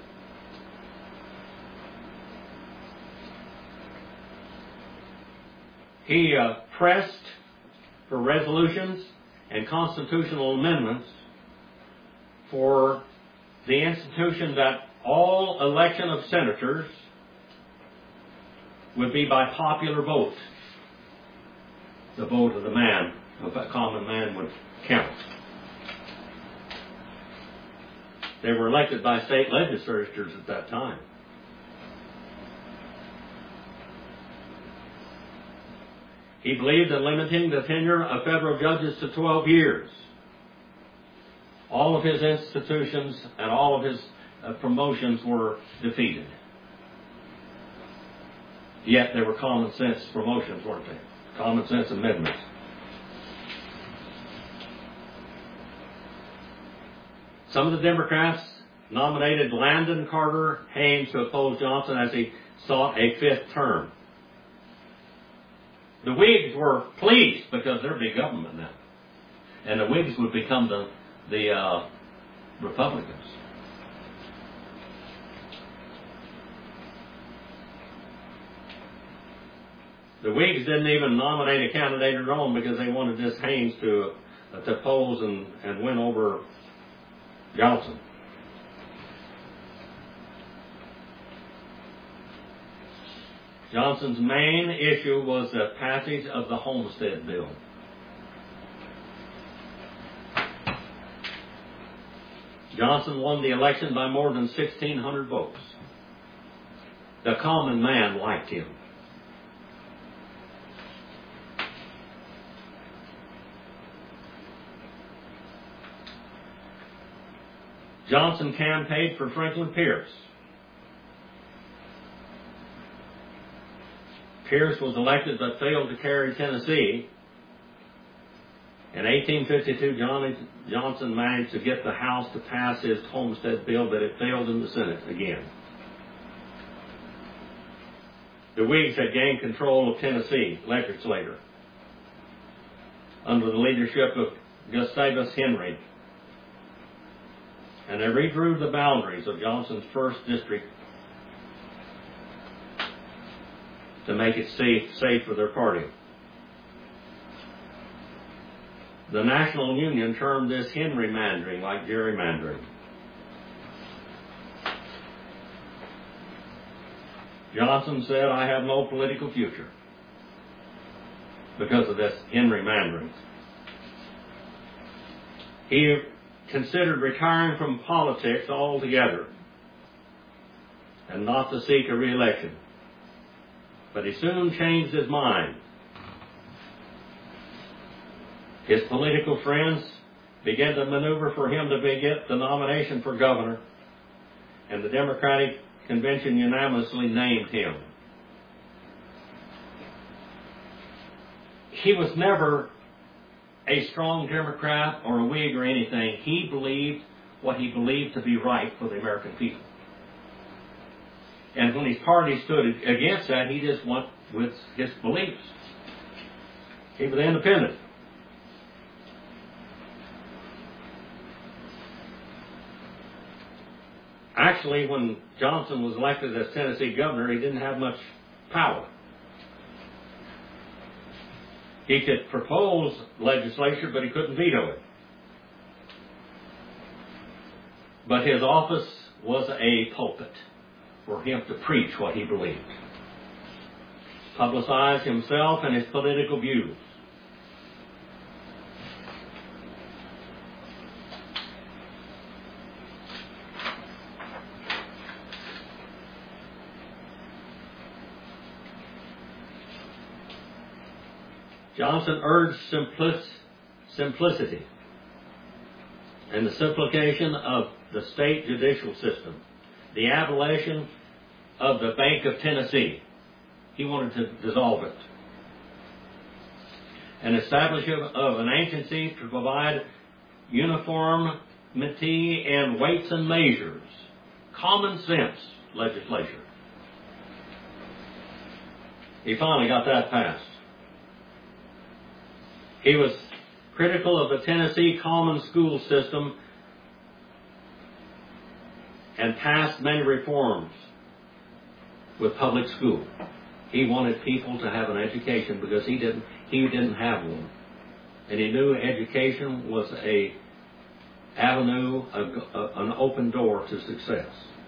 He uh, pressed for resolutions and constitutional amendments for the institution that all election of senators would be by popular vote. The vote of the man, of a common man, would count. They were elected by state legislatures at that time. He believed in limiting the tenure of federal judges to twelve years. All of his institutions and all of his uh, promotions were defeated. Yet they were common sense promotions, weren't they? Common sense amendments. Some of the Democrats nominated Landon Carter Haynes to oppose Johnson as he sought a fifth term. The Whigs were pleased because they're big government now. And the Whigs would become the, the uh, Republicans. The Whigs didn't even nominate a candidate at all because they wanted this Haynes to, uh, to pose and, and win over Johnson. Johnson's main issue was the passage of the Homestead Bill. Johnson won the election by more than sixteen hundred votes. The common man liked him. Johnson campaigned for Franklin Pierce. Pierce was elected but failed to carry Tennessee. In eighteen fifty-two, Johnny Johnson managed to get the House to pass his Homestead Bill, but it failed in the Senate again. The Whigs had gained control of Tennessee legislature under the leadership of Gustavus Henry, and they redrew the boundaries of Johnson's first district to make it safe, safe for their party. The National Union termed this Henrymandering, like gerrymandering. Johnson said, "I have no political future because of this Henrymandering." He considered retiring from politics altogether and not to seek a re-election. But he soon changed his mind. His political friends began to maneuver for him to get the nomination for governor, and the Democratic Convention unanimously named him. He was never a strong Democrat or a Whig or anything. He believed what he believed to be right for the American people. And when his party stood against that, he just went with his beliefs. He was independent. Actually, when Johnson was elected as Tennessee governor, he didn't have much power. He could propose legislation, but he couldn't veto it. But his office was a pulpit for him to preach what he believed, publicize himself and his political views. Johnson urged simplic- simplicity and the simplification of the state judicial system, the abolition of the Bank of Tennessee. He wanted to dissolve it. An establishment of an agency to provide uniformity and weights and measures, common sense legislation. He finally got that passed. He was critical of the Tennessee common school system and passed many reforms with public school. He wanted people to have an education because he didn't, he didn't have one. And he knew education was a avenue, a, a, an open door to success.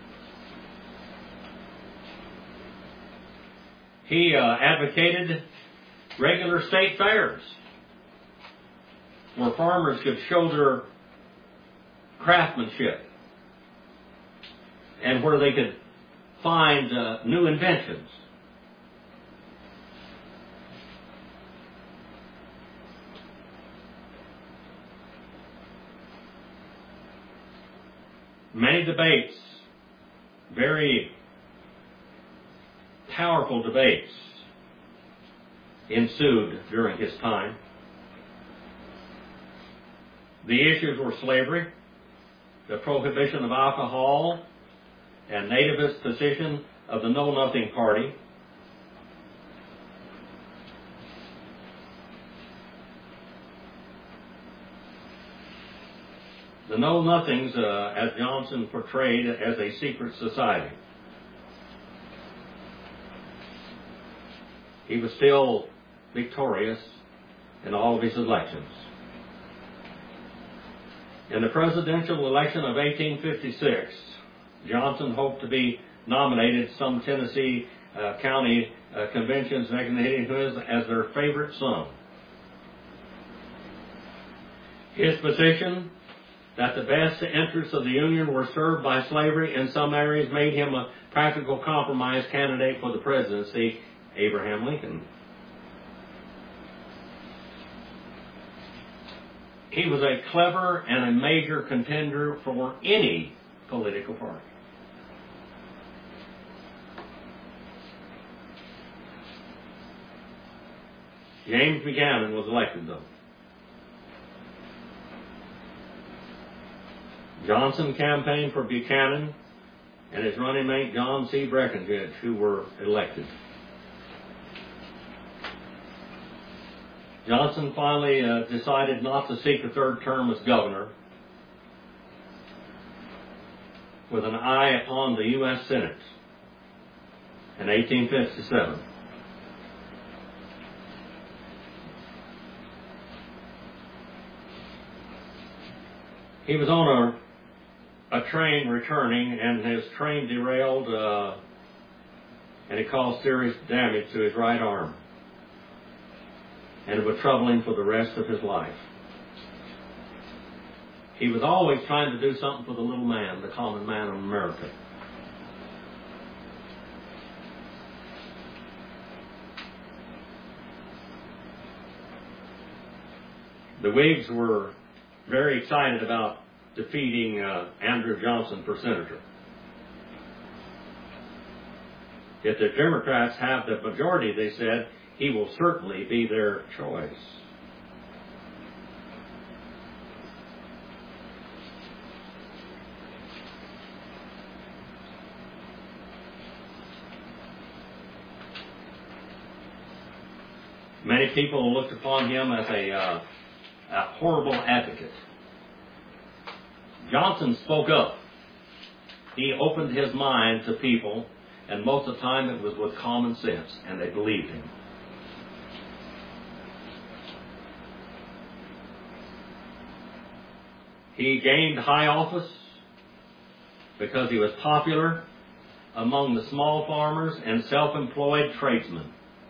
He uh, advocated regular state fairs, where farmers could show their craftsmanship and where they could find uh, new inventions. Many debates, very powerful debates, ensued during his time. The issues were slavery, the prohibition of alcohol, and nativist position of the Know Nothing Party. The Know Nothings, uh, as Johnson portrayed, as a secret society. He was still victorious in all of his elections. In the presidential election of eighteen fifty-six, Johnson hoped to be nominated some Tennessee uh, county uh, conventions designating him as their favorite son. His position that the best interests of the Union were served by slavery in some areas made him a practical compromise candidate for the presidency, Abraham Lincoln. He was a clever and a major contender for any political party. James Buchanan was elected, though. Johnson campaigned for Buchanan and his running mate John C. Breckinridge, who were elected. Johnson finally uh, decided not to seek a third term as governor, with an eye upon the U S Senate in eighteen fifty-seven. He was on a, a train returning, and his train derailed, uh, and it caused serious damage to his right arm. And it would trouble him for the rest of his life. He was always trying to do something for the little man, the common man of America. The Whigs were very excited about defeating uh, Andrew Johnson for senator. If the Democrats have the majority, they said, he will certainly be their choice. Many people looked upon him as a, uh, a horrible advocate. Johnson spoke up. He opened his mind to people, and most of the time it was with common sense, and they believed him. He gained high office because he was popular among the small farmers and self-employed tradesmen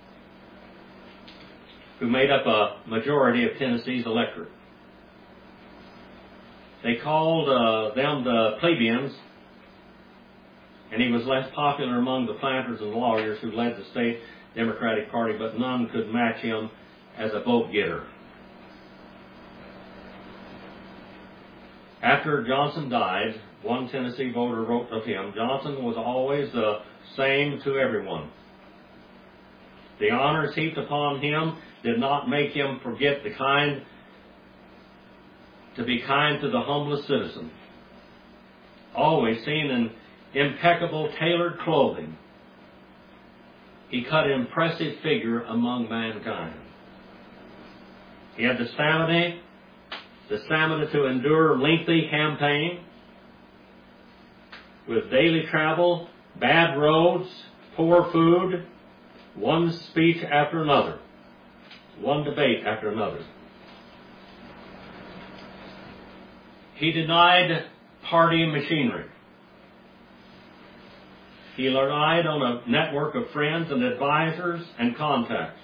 who made up a majority of Tennessee's electorate. They called uh, them the plebeians, and he was less popular among the planters and lawyers who led the state Democratic Party, but none could match him as a vote-getter. After Johnson died, one Tennessee voter wrote of him, "Johnson was always the same to everyone. The honors heaped upon him did not make him forget the kind, to be kind to the humblest citizen. Always seen in impeccable tailored clothing, he cut an impressive figure among mankind. He had the stamina, the stamina to endure lengthy campaign with daily travel, bad roads, poor food, one speech after another, one debate after another. He denied party machinery. He relied on a network of friends and advisors and contacts.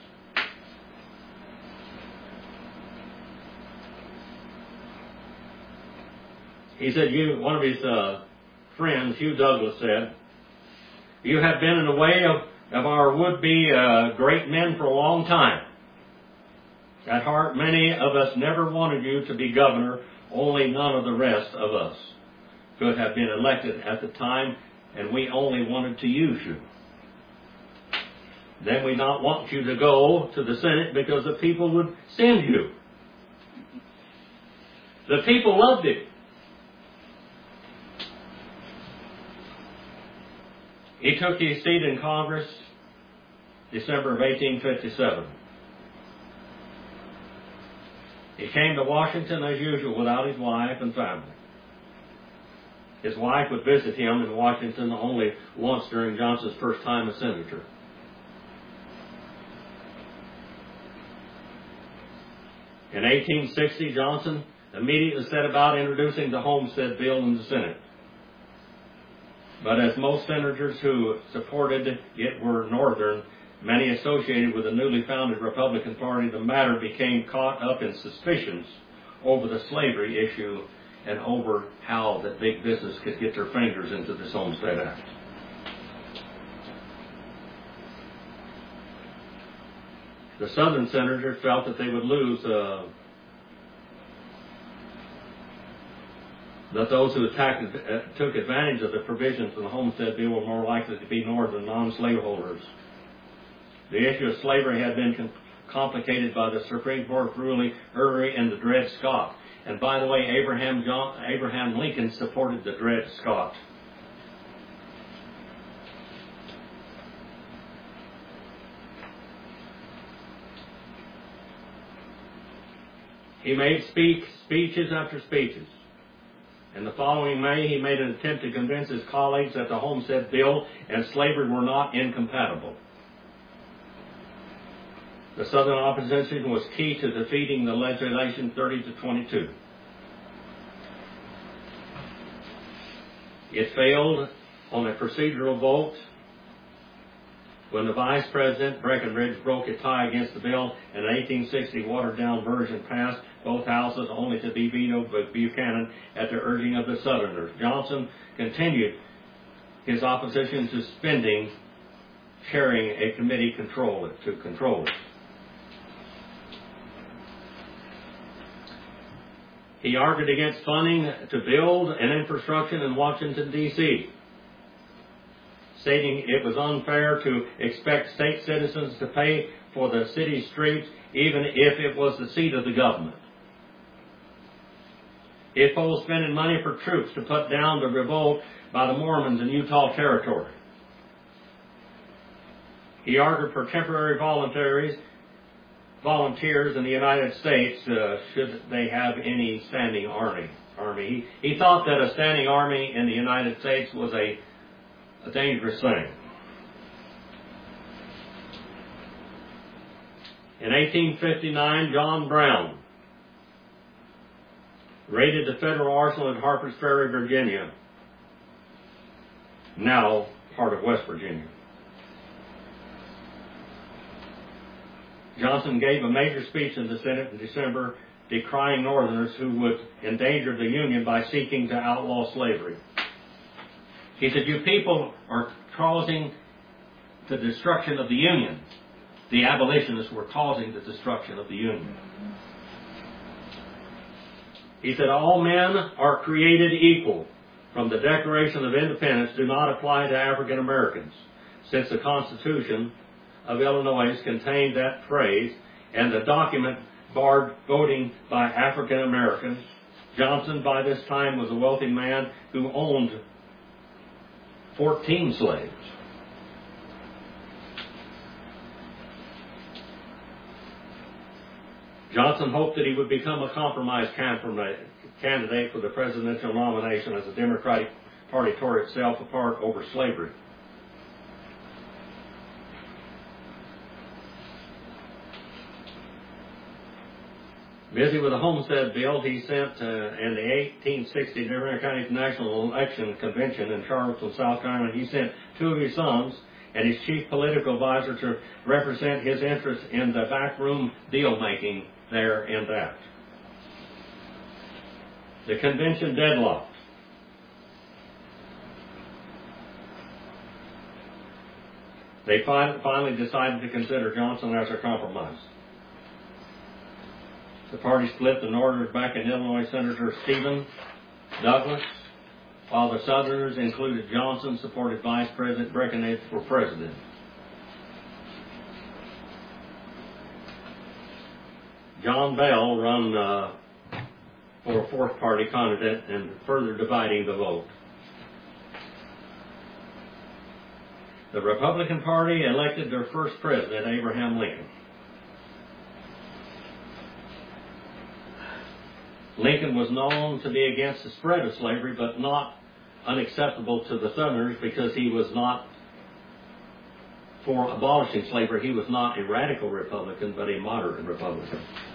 He said, you, one of his uh, friends, Hugh Douglas, said, "You have been in the way of, of our would-be uh, great men for a long time. At heart, many of us never wanted you to be governor, only none of the rest of us could have been elected at the time, and we only wanted to use you. Then we not want you to go to the Senate because the people would send you." The people loved him. He took his seat in Congress December of eighteen fifty-seven. He came to Washington as usual without his wife and family. His wife would visit him in Washington only once during Johnson's first time as senator. In eighteen sixty, Johnson immediately set about introducing the Homestead Bill in the Senate. But as most senators who supported it were Northern, many associated with the newly founded Republican Party, the matter became caught up in suspicions over the slavery issue and over how that big business could get their fingers into this Homestead Act. The Southern senators felt that they would lose, uh, that those who attacked, uh, took advantage of the provisions of the Homestead Bill were more likely to be Northern non-slaveholders. The issue of slavery had been com- complicated by the Supreme Court ruling early in the Dred Scott. And by the way, Abraham, John, Abraham Lincoln supported the Dred Scott. He made speak, speeches after speeches. In the following May, he made an attempt to convince his colleagues that the Homestead Bill and slavery were not incompatible. The Southern opposition was key to defeating the legislation thirty to twenty-two. It failed on a procedural vote when the Vice President, Breckinridge, broke a tie against the bill, and an eighteen sixty watered-down version passed both houses only to be vetoed by Buchanan at the urging of the Southerners. Johnson continued his opposition to spending, chairing a committee control it, to control it. He argued against funding to build an infrastructure in Washington, D C, stating it was unfair to expect state citizens to pay for the city streets even if it was the seat of the government. He opposed spending money for troops to put down the revolt by the Mormons in Utah Territory. He argued for temporary voluntaries volunteers in the United States uh, should they have any standing army. Army. He, he thought that a standing army in the United States was a, a dangerous thing. In eighteen fifty-nine, John Brown raided the federal arsenal at Harper's Ferry, Virginia, now part of West Virginia. Johnson gave a major speech in the Senate in December decrying Northerners who would endanger the Union by seeking to outlaw slavery. He said, "You people are causing the destruction of the Union." The abolitionists were causing the destruction of the Union. He said, "All men are created equal from the Declaration of Independence do not apply to African Americans, since the Constitution of Illinois contained that phrase, and the document barred voting by African Americans." Johnson, by this time, was a wealthy man who owned fourteen slaves. Johnson hoped that he would become a compromise candidate for the presidential nomination as the Democratic Party tore itself apart over slavery. Busy with the Homestead Bill, he sent uh, in the eighteen sixty Democratic National Election Convention in Charleston, South Carolina, he sent two of his sons and his chief political advisor to represent his interest in the backroom deal-making there in that. The convention deadlocked. They finally decided to consider Johnson as a compromise. The party split. The Northerners back in Illinois Senator Stephen Douglas, while the Southerners included Johnson, supported Vice President Breckinridge for president. John Bell run uh, for a fourth party candidate and further dividing the vote. The Republican Party elected their first president, Abraham Lincoln. Lincoln was known to be against the spread of slavery, but not unacceptable to the Southerners because he was not for abolishing slavery. He was not a radical Republican, but a moderate Republican.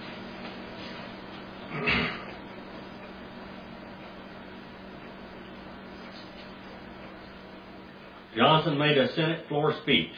Johnson made a Senate floor speech.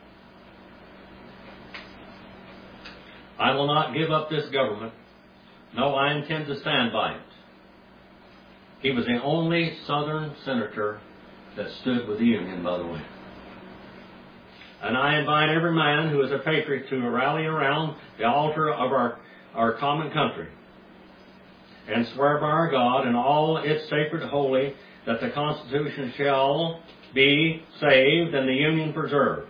"I will not give up this government. No, I intend to stand by it." He was the only Southern senator that stood with the Union, by the way. "And I invite every man who is a patriot to rally around the altar of our, our common country and swear by our God and all its sacred holy that the Constitution shall be saved and the Union preserved."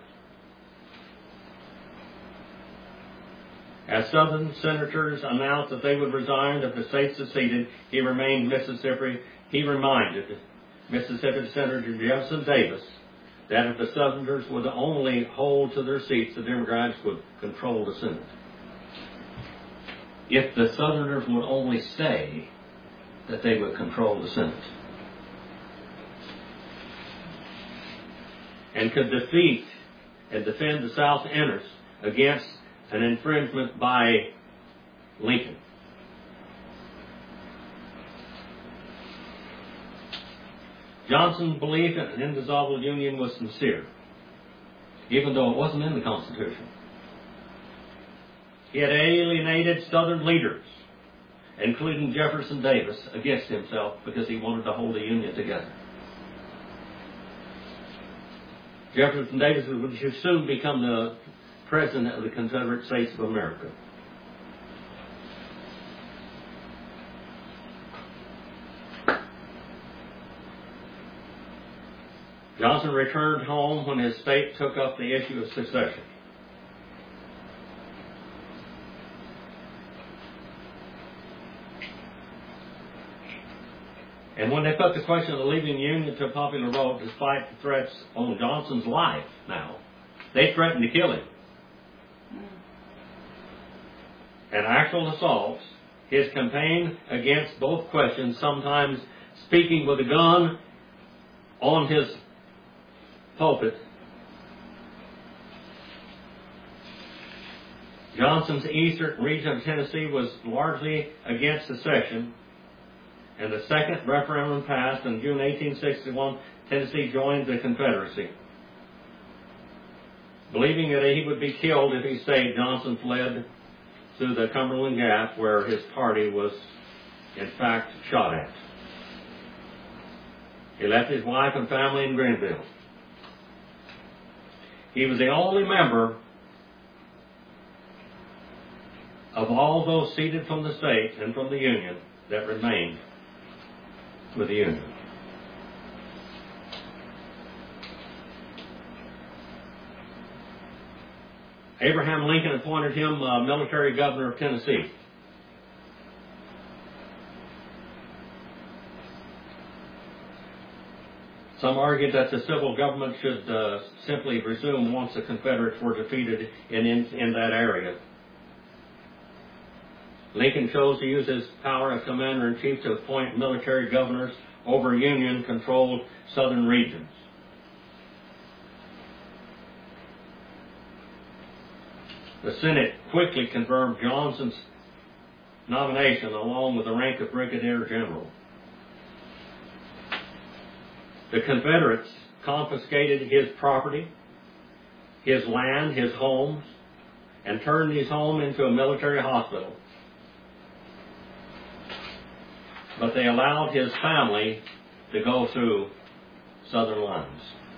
As Southern senators announced that they would resign if the state seceded, he remained Mississippi. He reminded Mississippi Senator Jefferson Davis that if the Southerners would only hold to their seats, the Democrats would control the Senate. If the Southerners would only say that they would control the Senate and could defeat and defend the South's interests against an infringement by Lincoln. Johnson's belief in an indissoluble Union was sincere, even though it wasn't in the Constitution. He had alienated Southern leaders, including Jefferson Davis, against himself because he wanted to hold the Union together. Jefferson Davis would soon become the President of the Confederate States of America. Johnson returned home when his state took up the issue of secession. And when they put the question of leaving the Union to a popular vote, despite the threats on Johnson's life now, they threatened to kill him. and actual assaults, his campaign against both questions, sometimes speaking with a gun on his pulpit. Johnson's eastern region of Tennessee was largely against secession, and the second referendum passed in June eighteen sixty-one. Tennessee joined the Confederacy. Believing that he would be killed if he stayed, Johnson fled to the Cumberland Gap, where his party was, in fact, shot at. He left his wife and family in Greenville. He was the only member of all those seated from the state and from the Union that remained with the Union. Abraham Lincoln appointed him uh, military governor of Tennessee. Some argued that the civil government should uh, simply resume once the Confederates were defeated in, in, in that area. Lincoln chose to use his power as commander-in-chief to appoint military governors over Union-controlled southern regions. The Senate quickly confirmed Johnson's nomination along with the rank of brigadier general. The Confederates confiscated his property, his land, his homes, and turned his home into a military hospital. But they allowed his family to go through southern lines.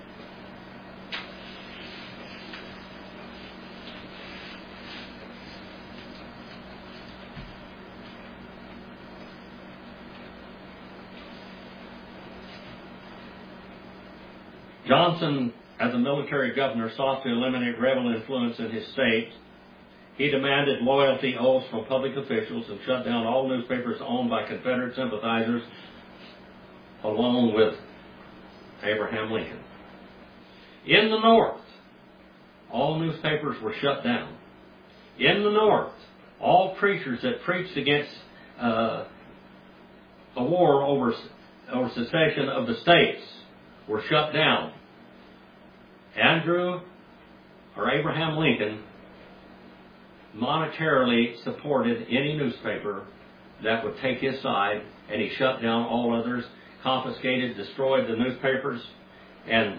Johnson, as a military governor, sought to eliminate rebel influence in his state. He demanded loyalty oaths from public officials and shut down all newspapers owned by Confederate sympathizers, along with Abraham Lincoln. In the North, all newspapers were shut down. In the North, all preachers that preached against uh, a war over, over secession of the states were shut down. Andrew, or Abraham Lincoln, monetarily supported any newspaper that would take his side, and he shut down all others, confiscated, destroyed the newspapers, and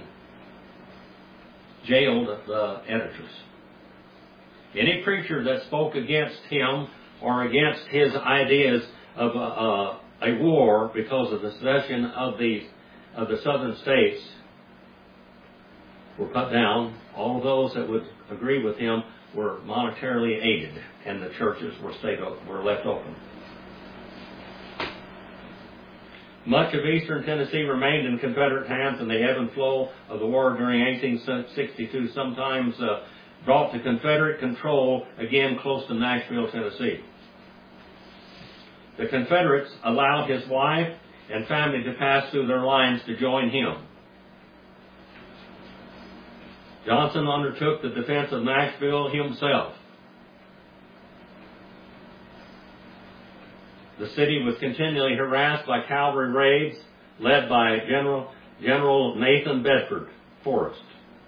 jailed the editors. Any preacher that spoke against him or against his ideas of a, a, a war because of the secession of the of the southern states were cut down. All those that would agree with him were monetarily aided, and the churches were stayed were left open. Much of eastern Tennessee remained in Confederate hands, and the ebb and flow of the war during eighteen sixty-two sometimes uh, brought the Confederate control again close to Nashville, Tennessee. The Confederates allowed his wife and family to pass through their lines to join him. Johnson undertook the defense of Nashville himself. The city was continually harassed by cavalry raids led by General, General Nathan Bedford Forrest.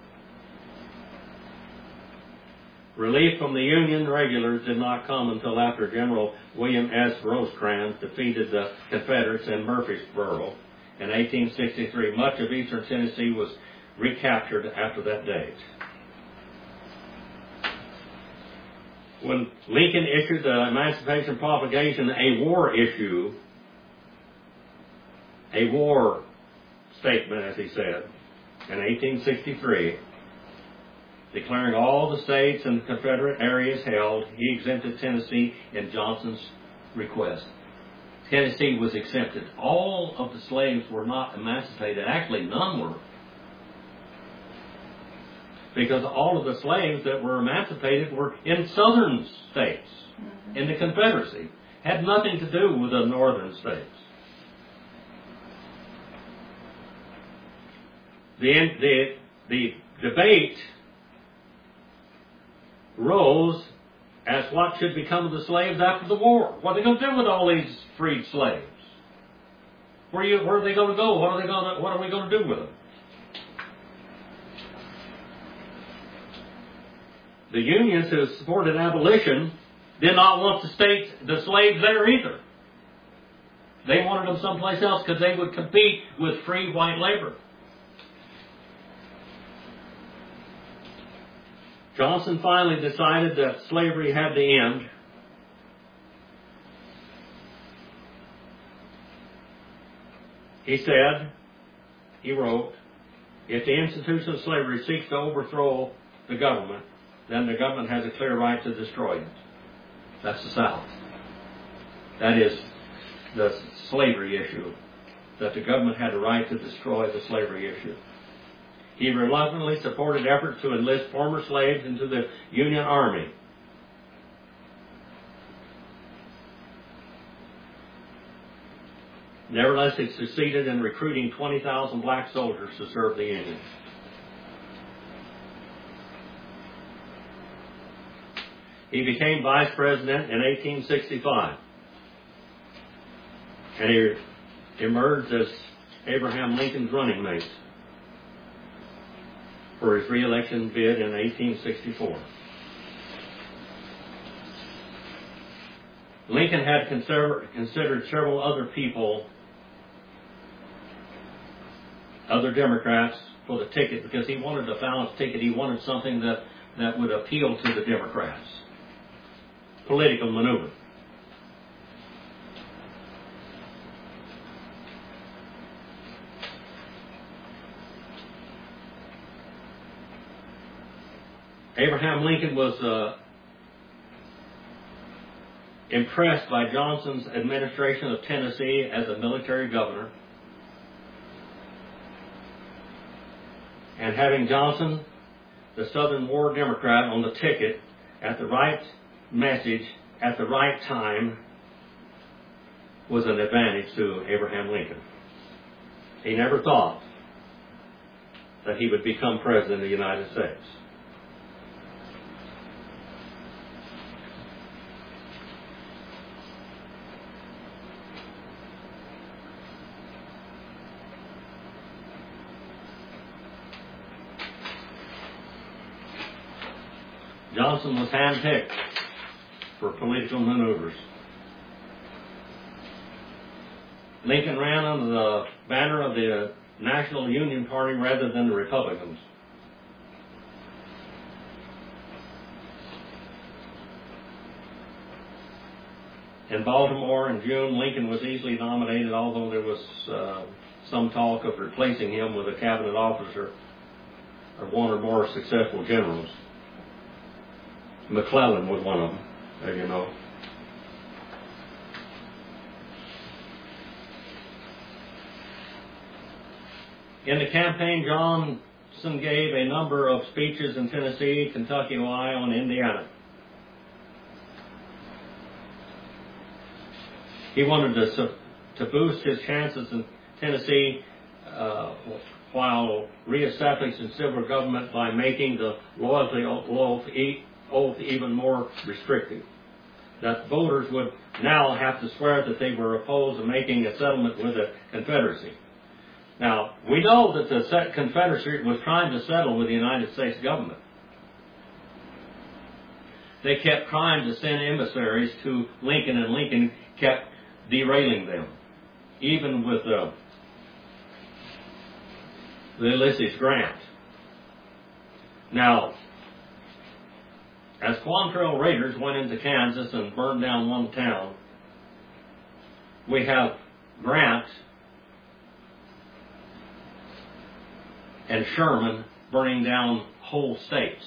Relief from the Union regulars did not come until after General William S. Rosecrans defeated the Confederates in Murfreesboro in eighteen sixty-three. Much of eastern Tennessee was recaptured after that date. When Lincoln issued the Emancipation Proclamation, a war issue, a war statement, as he said, in eighteen sixty-three, declaring all the states and Confederate areas held, he exempted Tennessee in Johnson's request. Tennessee was exempted. All of the slaves were not emancipated. Actually, none were. Because all of the slaves that were emancipated were in southern states, mm-hmm. in the Confederacy. Had nothing to do with the northern states. The, the, the debate rose as what should become of the slaves after the war. What are they going to do with all these freed slaves? Where, you, where are they going to go? What are they going to, what are we going to do with them? The unions who supported abolition did not want the states, the slaves there either. They wanted them someplace else because they would compete with free white labor. Johnson finally decided that slavery had to end. He said, he wrote, if the institution of slavery seeks to overthrow the government, then the government has a clear right to destroy it. That's the South. That is the slavery issue, that the government had a right to destroy the slavery issue. He reluctantly supported efforts to enlist former slaves into the Union Army. Nevertheless, he succeeded in recruiting twenty thousand black soldiers to serve the Union. He became vice president in eighteen sixty-five. And he emerged as Abraham Lincoln's running mate for his re-election bid in eighteen sixty-four. Lincoln had consider, considered several other people, other Democrats, for the ticket because he wanted a balanced ticket. He wanted something that, that would appeal to the Democrats. Political maneuver. Abraham Lincoln was uh, impressed by Johnson's administration of Tennessee as a military governor. And having Johnson, the Southern War Democrat, on the ticket at the right message at the right time was an advantage to Abraham Lincoln. He never thought that he would become president of the United States. Johnson was handpicked for political maneuvers. Lincoln ran under the banner of the National Union Party rather than the Republicans. In Baltimore in June, Lincoln was easily nominated, although there was uh, some talk of replacing him with a cabinet officer or one or more successful generals. McClellan was one of them, as you know. In the campaign, Johnson gave a number of speeches in Tennessee, Kentucky, Ohio, and Indiana. He wanted to, to boost his chances in Tennessee uh, while reestablishing civil government by making the loyalty oath oath even more restrictive. That voters would now have to swear that they were opposed to making a settlement with the Confederacy. Now, we know that the Confederacy was trying to settle with the United States government. They kept trying to send emissaries to Lincoln, and Lincoln kept derailing them, even with uh, the Ulysses Grant. Now, as Quantrill raiders went into Kansas and burned down one town, we have Grant and Sherman burning down whole states.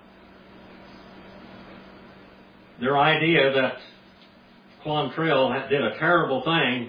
Their idea that Quantrill did a terrible thing,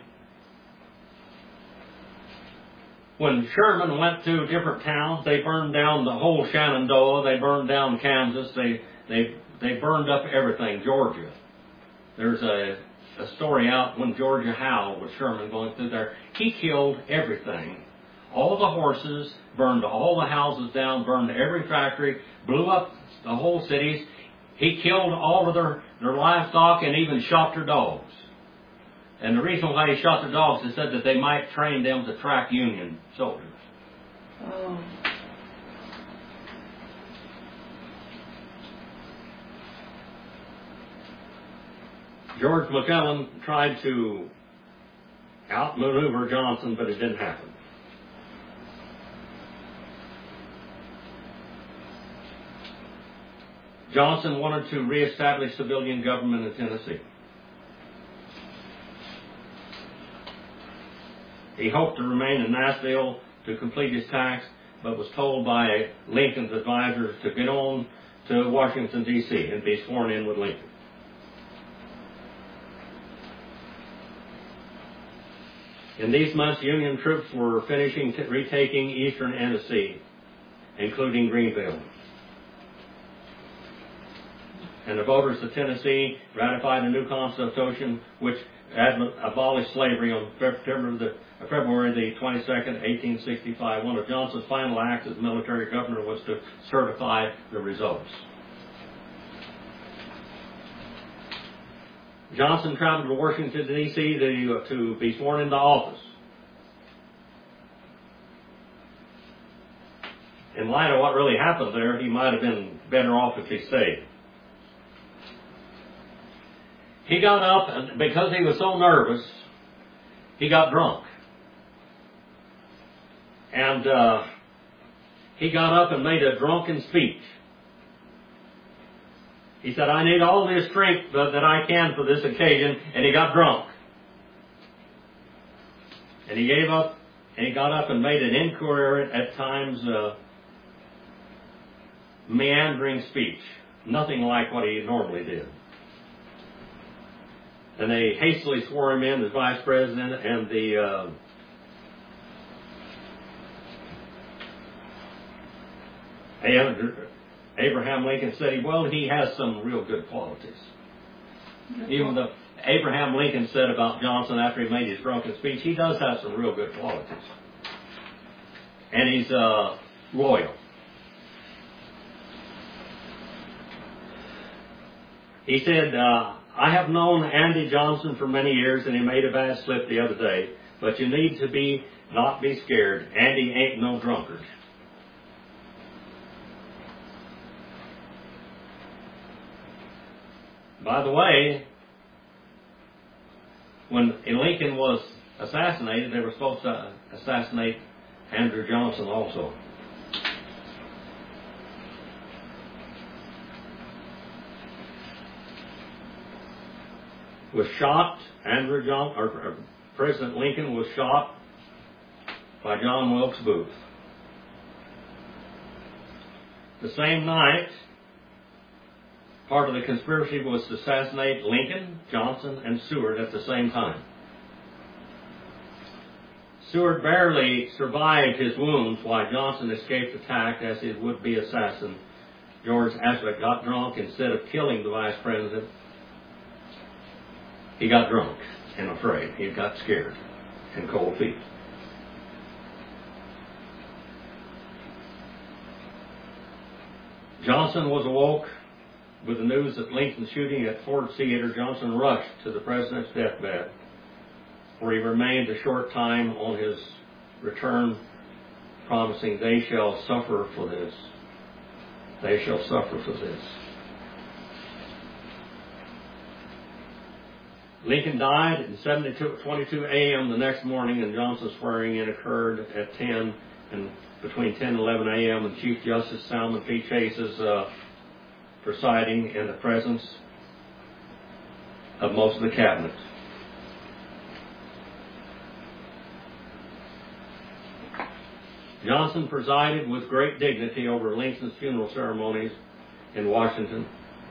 when Sherman went to different towns, they burned down the whole Shenandoah, they burned down Kansas, they They they burned up everything, Georgia. There's a, a story out when Georgia Howe with Sherman going through there. He killed everything. All the horses, burned all the houses down, burned every factory, blew up the whole cities. He killed all of their, their livestock and even shot their dogs. And the reason why he shot the dogs is said that they might train them to track Union soldiers. Oh. George McClellan tried to outmaneuver Johnson, but it didn't happen. Johnson wanted to reestablish civilian government in Tennessee. He hoped to remain in Nashville to complete his task, but was told by Lincoln's advisors to get on to Washington, D C and be sworn in with Lincoln. In these months, Union troops were finishing t- retaking eastern Tennessee, including Greenville. And the voters of Tennessee ratified a new constitution which abolished slavery on February the, February the twenty-second, eighteen sixty-five. One of Johnson's final acts as military governor was to certify the results. Johnson traveled to Washington, D C to, to be sworn into office. In light of what really happened there, he might have been better off if he stayed. He got up, and because he was so nervous, he got drunk. And uh, he got up and made a drunken speech. He said, I need all this strength that I can for this occasion, and he got drunk. And he gave up, and he got up and made an incoherent, at times, uh, meandering speech. Nothing like what he normally did. And they hastily swore him in as vice president, and the uh, Abraham Lincoln said, well, he has some real good qualities. Even though Abraham Lincoln said about Johnson after he made his drunken speech, he does have some real good qualities. And he's uh, loyal. He said, uh, I have known Andy Johnson for many years, and he made a bad slip the other day, but you need to be not be scared. Andy ain't no drunkard. By the way, when Lincoln was assassinated, they were supposed to assassinate Andrew Johnson also. Was shot, Andrew John, or, or President Lincoln was shot by John Wilkes Booth. The same night, part of the conspiracy was to assassinate Lincoln, Johnson, and Seward at the same time. Seward barely survived his wounds while Johnson escaped attack as his would-be assassin. George Aspect got drunk. Instead of killing the vice president, he got drunk and afraid. He got scared and cold feet. Johnson was awoke with the news that Lincoln's shooting at Ford Theater. Johnson rushed to the president's deathbed, where he remained a short time on his return, promising, they shall suffer for this. They shall suffer for this. Lincoln died at seven twenty-two a.m. the next morning, and Johnson's swearing in occurred at ten and between ten and eleven a.m. and Chief Justice Salmon P. Chase's uh, presiding in the presence of most of the cabinet. Johnson presided with great dignity over Lincoln's funeral ceremonies in Washington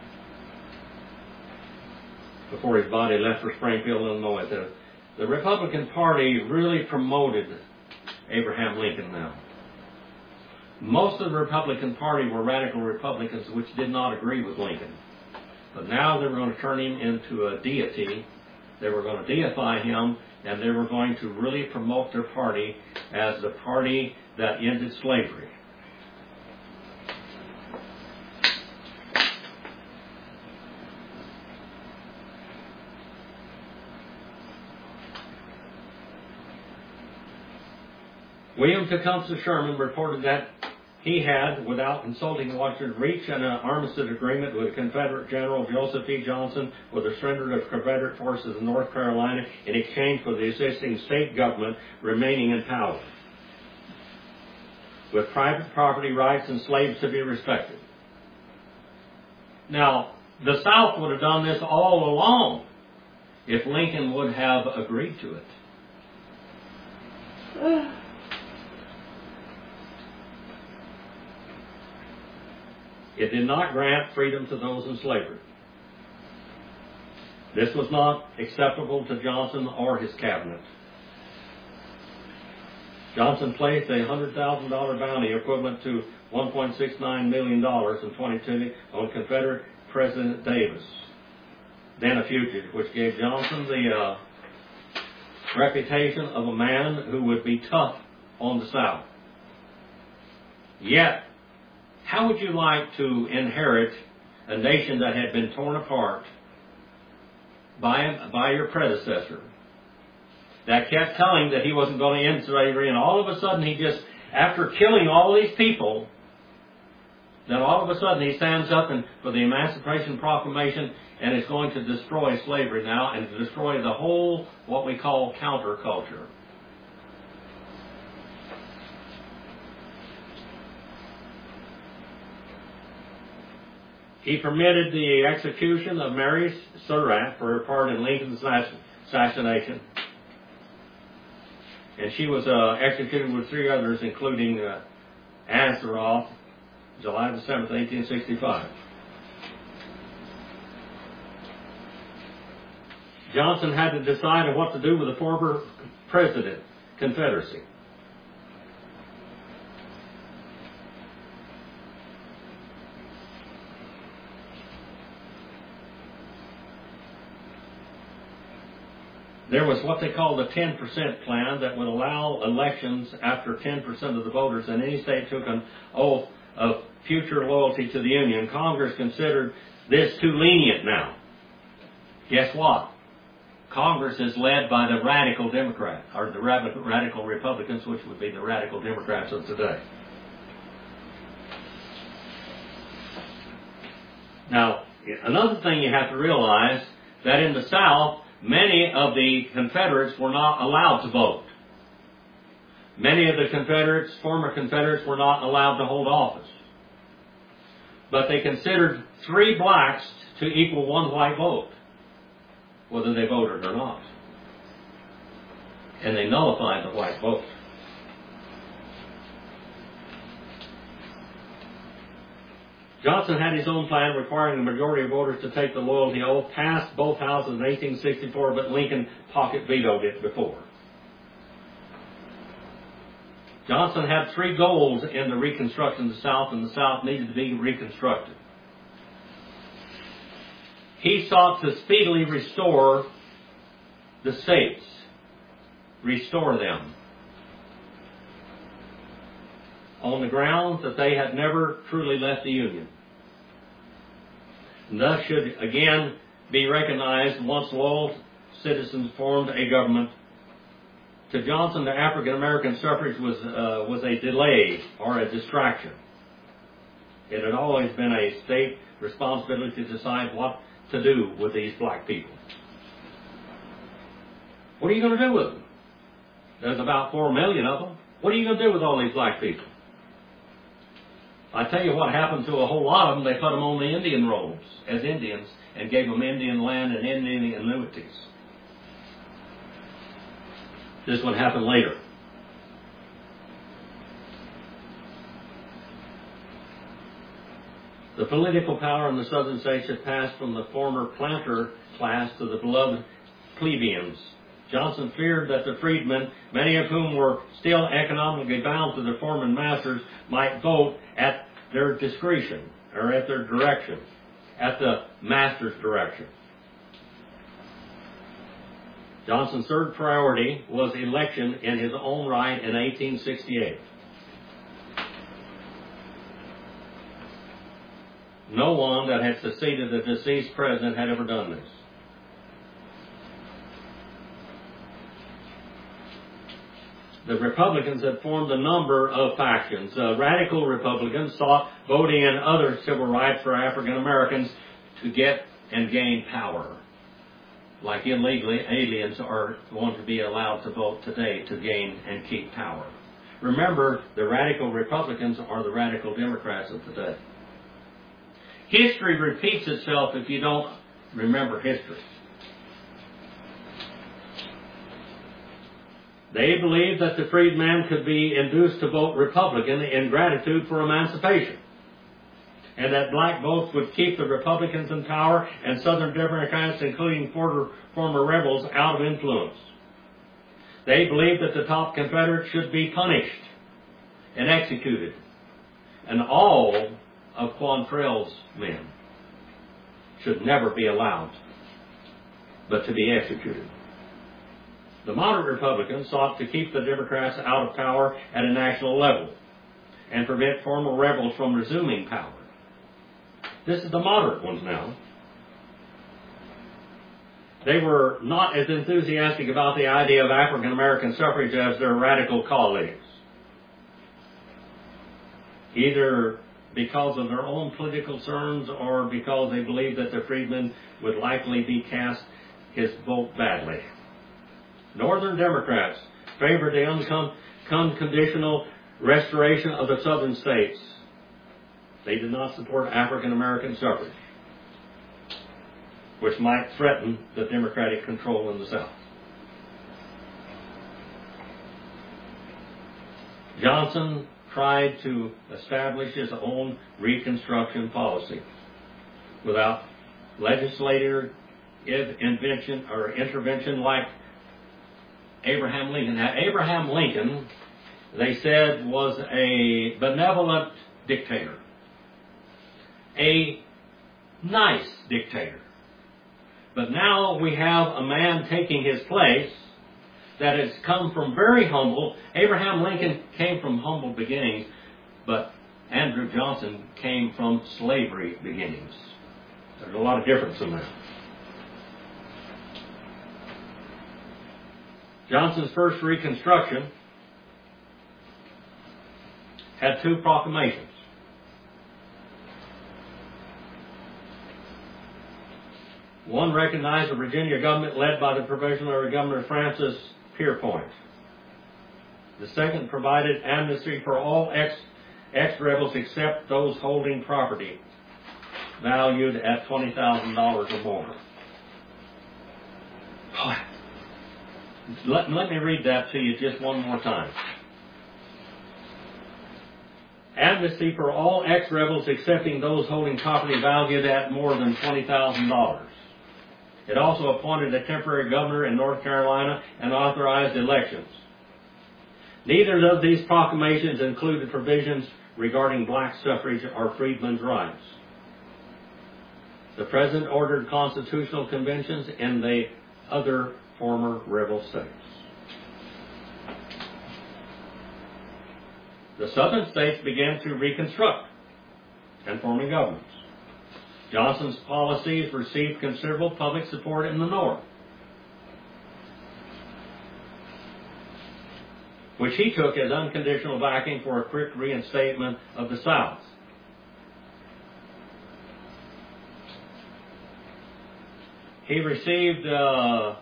before his body left for Springfield, Illinois. The, the Republican Party really promoted Abraham Lincoln now. Most of the Republican Party were radical Republicans which did not agree with Lincoln. But now they were going to turn him into a deity. They were going to deify him, and they were going to really promote their party as the party that ended slavery. William Tecumseh Sherman reported that he had, without consulting Washington, reached an armistice agreement with Confederate General Joseph E. Johnson for the surrender of Confederate forces in North Carolina in exchange for the existing state government remaining in power, with private property rights and slaves to be respected. Now, the South would have done this all along if Lincoln would have agreed to it. It did not grant freedom to those in slavery. This was not acceptable to Johnson or his cabinet. Johnson placed a one hundred thousand dollars bounty equivalent to one point six nine million dollars in twenty twenty on Confederate President Davis, then a fugitive, which gave Johnson the uh, reputation of a man who would be tough on the South. Yet, how would you like to inherit a nation that had been torn apart by, by your predecessor, that kept telling that he wasn't going to end slavery, and all of a sudden he just, after killing all these people, then all of a sudden he stands up and for the Emancipation Proclamation and is going to destroy slavery now and to destroy the whole, what we call counterculture. He permitted the execution of Mary Surratt for her part in Lincoln's assassination. And she was uh, executed with three others, including uh, Astaroth, July the seventh, eighteen sixty-five. Johnson had to decide on what to do with the former president, Confederacy. There was what they called the ten percent plan that would allow elections after ten percent of the voters in any state took an oath of future loyalty to the Union. Congress considered this too lenient now. Guess what? Congress is led by the radical Democrats, or the radical Republicans, which would be the radical Democrats of today. Now, another thing you have to realize, that in the South, many of the Confederates were not allowed to vote. Many of the Confederates, former Confederates, were not allowed to hold office. But they considered three blacks to equal one white vote, whether they voted or not. And they nullified the white vote. Johnson had his own plan requiring the majority of voters to take the loyalty oath, passed both houses in eighteen sixty-four, but Lincoln pocket vetoed it before. Johnson had three goals in the Reconstruction of the South, and the South needed to be reconstructed. He sought to speedily restore the states, restore them, on the grounds that they had never truly left the Union, and thus should again be recognized once loyal citizens formed a government. To Johnson, the African American suffrage was uh, was a delay or a distraction. It had always been a state responsibility to decide what to do with these black people. What are you going to do with them? There's about four million of them. What are you going to do with all these black people? I tell you what happened to a whole lot of them. They put them on the Indian rolls as Indians and gave them Indian land and Indian annuities. This would happen later. The political power in the southern states had passed from the former planter class to the beloved plebeians. Johnson feared that the freedmen, many of whom were still economically bound to their former masters, might vote at their discretion, or at their direction, at the master's direction. Johnson's third priority was election in his own right in eighteen sixty-eight. No one that had succeeded the deceased president had ever done this. the Republicans had formed a number of factions. Uh, radical Republicans sought voting and other civil rights for African Americans to get and gain power. Like illegally, aliens are going to be allowed to vote today to gain and keep power. Remember, the radical Republicans are the radical Democrats of today. History repeats itself if you don't remember history. They believed that the freedman could be induced to vote Republican in gratitude for emancipation, and that black votes would keep the Republicans in power and Southern Democrats, including former, former rebels, out of influence. They believed that the top Confederates should be punished and executed, and all of Quantrell's men should never be allowed but to be executed. The moderate Republicans sought to keep the Democrats out of power at a national level and prevent former rebels from resuming power. This is the moderate ones now. They were not as enthusiastic about the idea of African American suffrage as their radical colleagues, either because of their own political concerns or because they believed that the freedmen would likely be cast his vote badly. Northern Democrats favored the uncon- unconditional restoration of the southern states. They did not support African American suffrage, which might threaten the Democratic control in the South. Johnson tried to establish his own Reconstruction policy without legislative invention or intervention like Abraham Lincoln. Now, Abraham Lincoln, they said, was a benevolent dictator, a nice dictator. But now we have a man taking his place that has come from very humble. Abraham Lincoln came from humble beginnings, but Andrew Johnson came from slavery beginnings. There's a lot of difference in that. Johnson's first Reconstruction had two proclamations. One recognized the Virginia government led by the Provisional Governor Francis Pierpont. The second provided amnesty for all ex, ex-rebels except those holding property valued at twenty thousand dollars or more. Let, let me read that to you just one more time. Amnesty for all ex-rebels excepting those holding property valued at more than twenty thousand dollars. It also appointed a temporary governor in North Carolina and authorized elections. Neither of these proclamations included provisions regarding black suffrage or freedmen's rights. The President ordered constitutional conventions in the other former rebel states. The southern states began to reconstruct and forming governments. Johnson's policies received considerable public support in the North, which he took as unconditional backing for a quick reinstatement of the South. He received uh,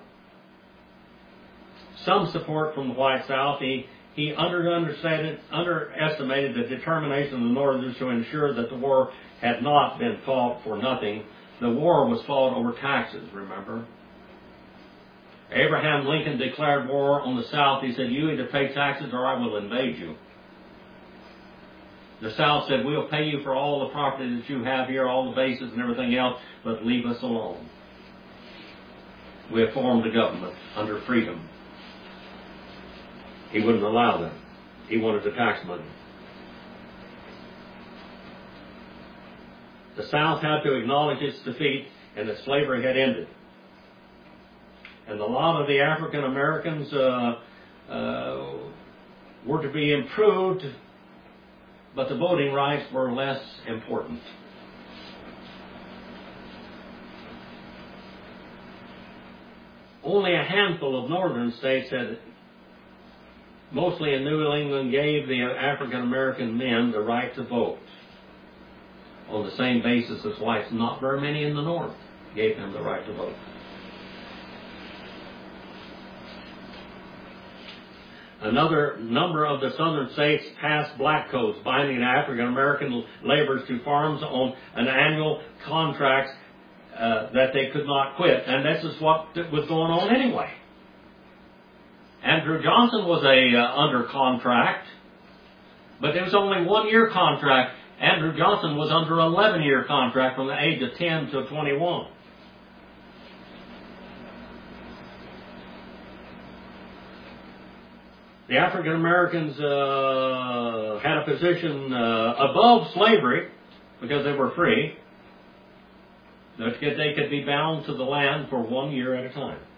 some support from the white South. He, he under, understated, underestimated the determination of the Northerners to ensure that the war had not been fought for nothing. The war was fought over taxes, remember? Abraham Lincoln declared war on the South. He said, you either pay taxes or I will invade you. The South said, we'll pay you for all the property that you have here, all the bases and everything else, but leave us alone. We have formed a government under freedom. He wouldn't allow that. He wanted the tax money. The South had to acknowledge its defeat and that slavery had ended. And the lot of the African Americans uh, uh, were to be improved, but the voting rights were less important. Only a handful of northern states had mostly in New England, gave the African American men the right to vote on the same basis as whites. Not very many in the North gave them the right to vote. Another number of the southern states passed black codes binding African American laborers to farms on an annual contract uh, that they could not quit. And this is what was going on anyway. Andrew Johnson was a uh, under contract, but it was only one year contract. Andrew Johnson was under eleven year contract from the age of ten to twenty-one. The African Americans uh, had a position uh, above slavery because they were free, that they could be bound to the land for one year at a time.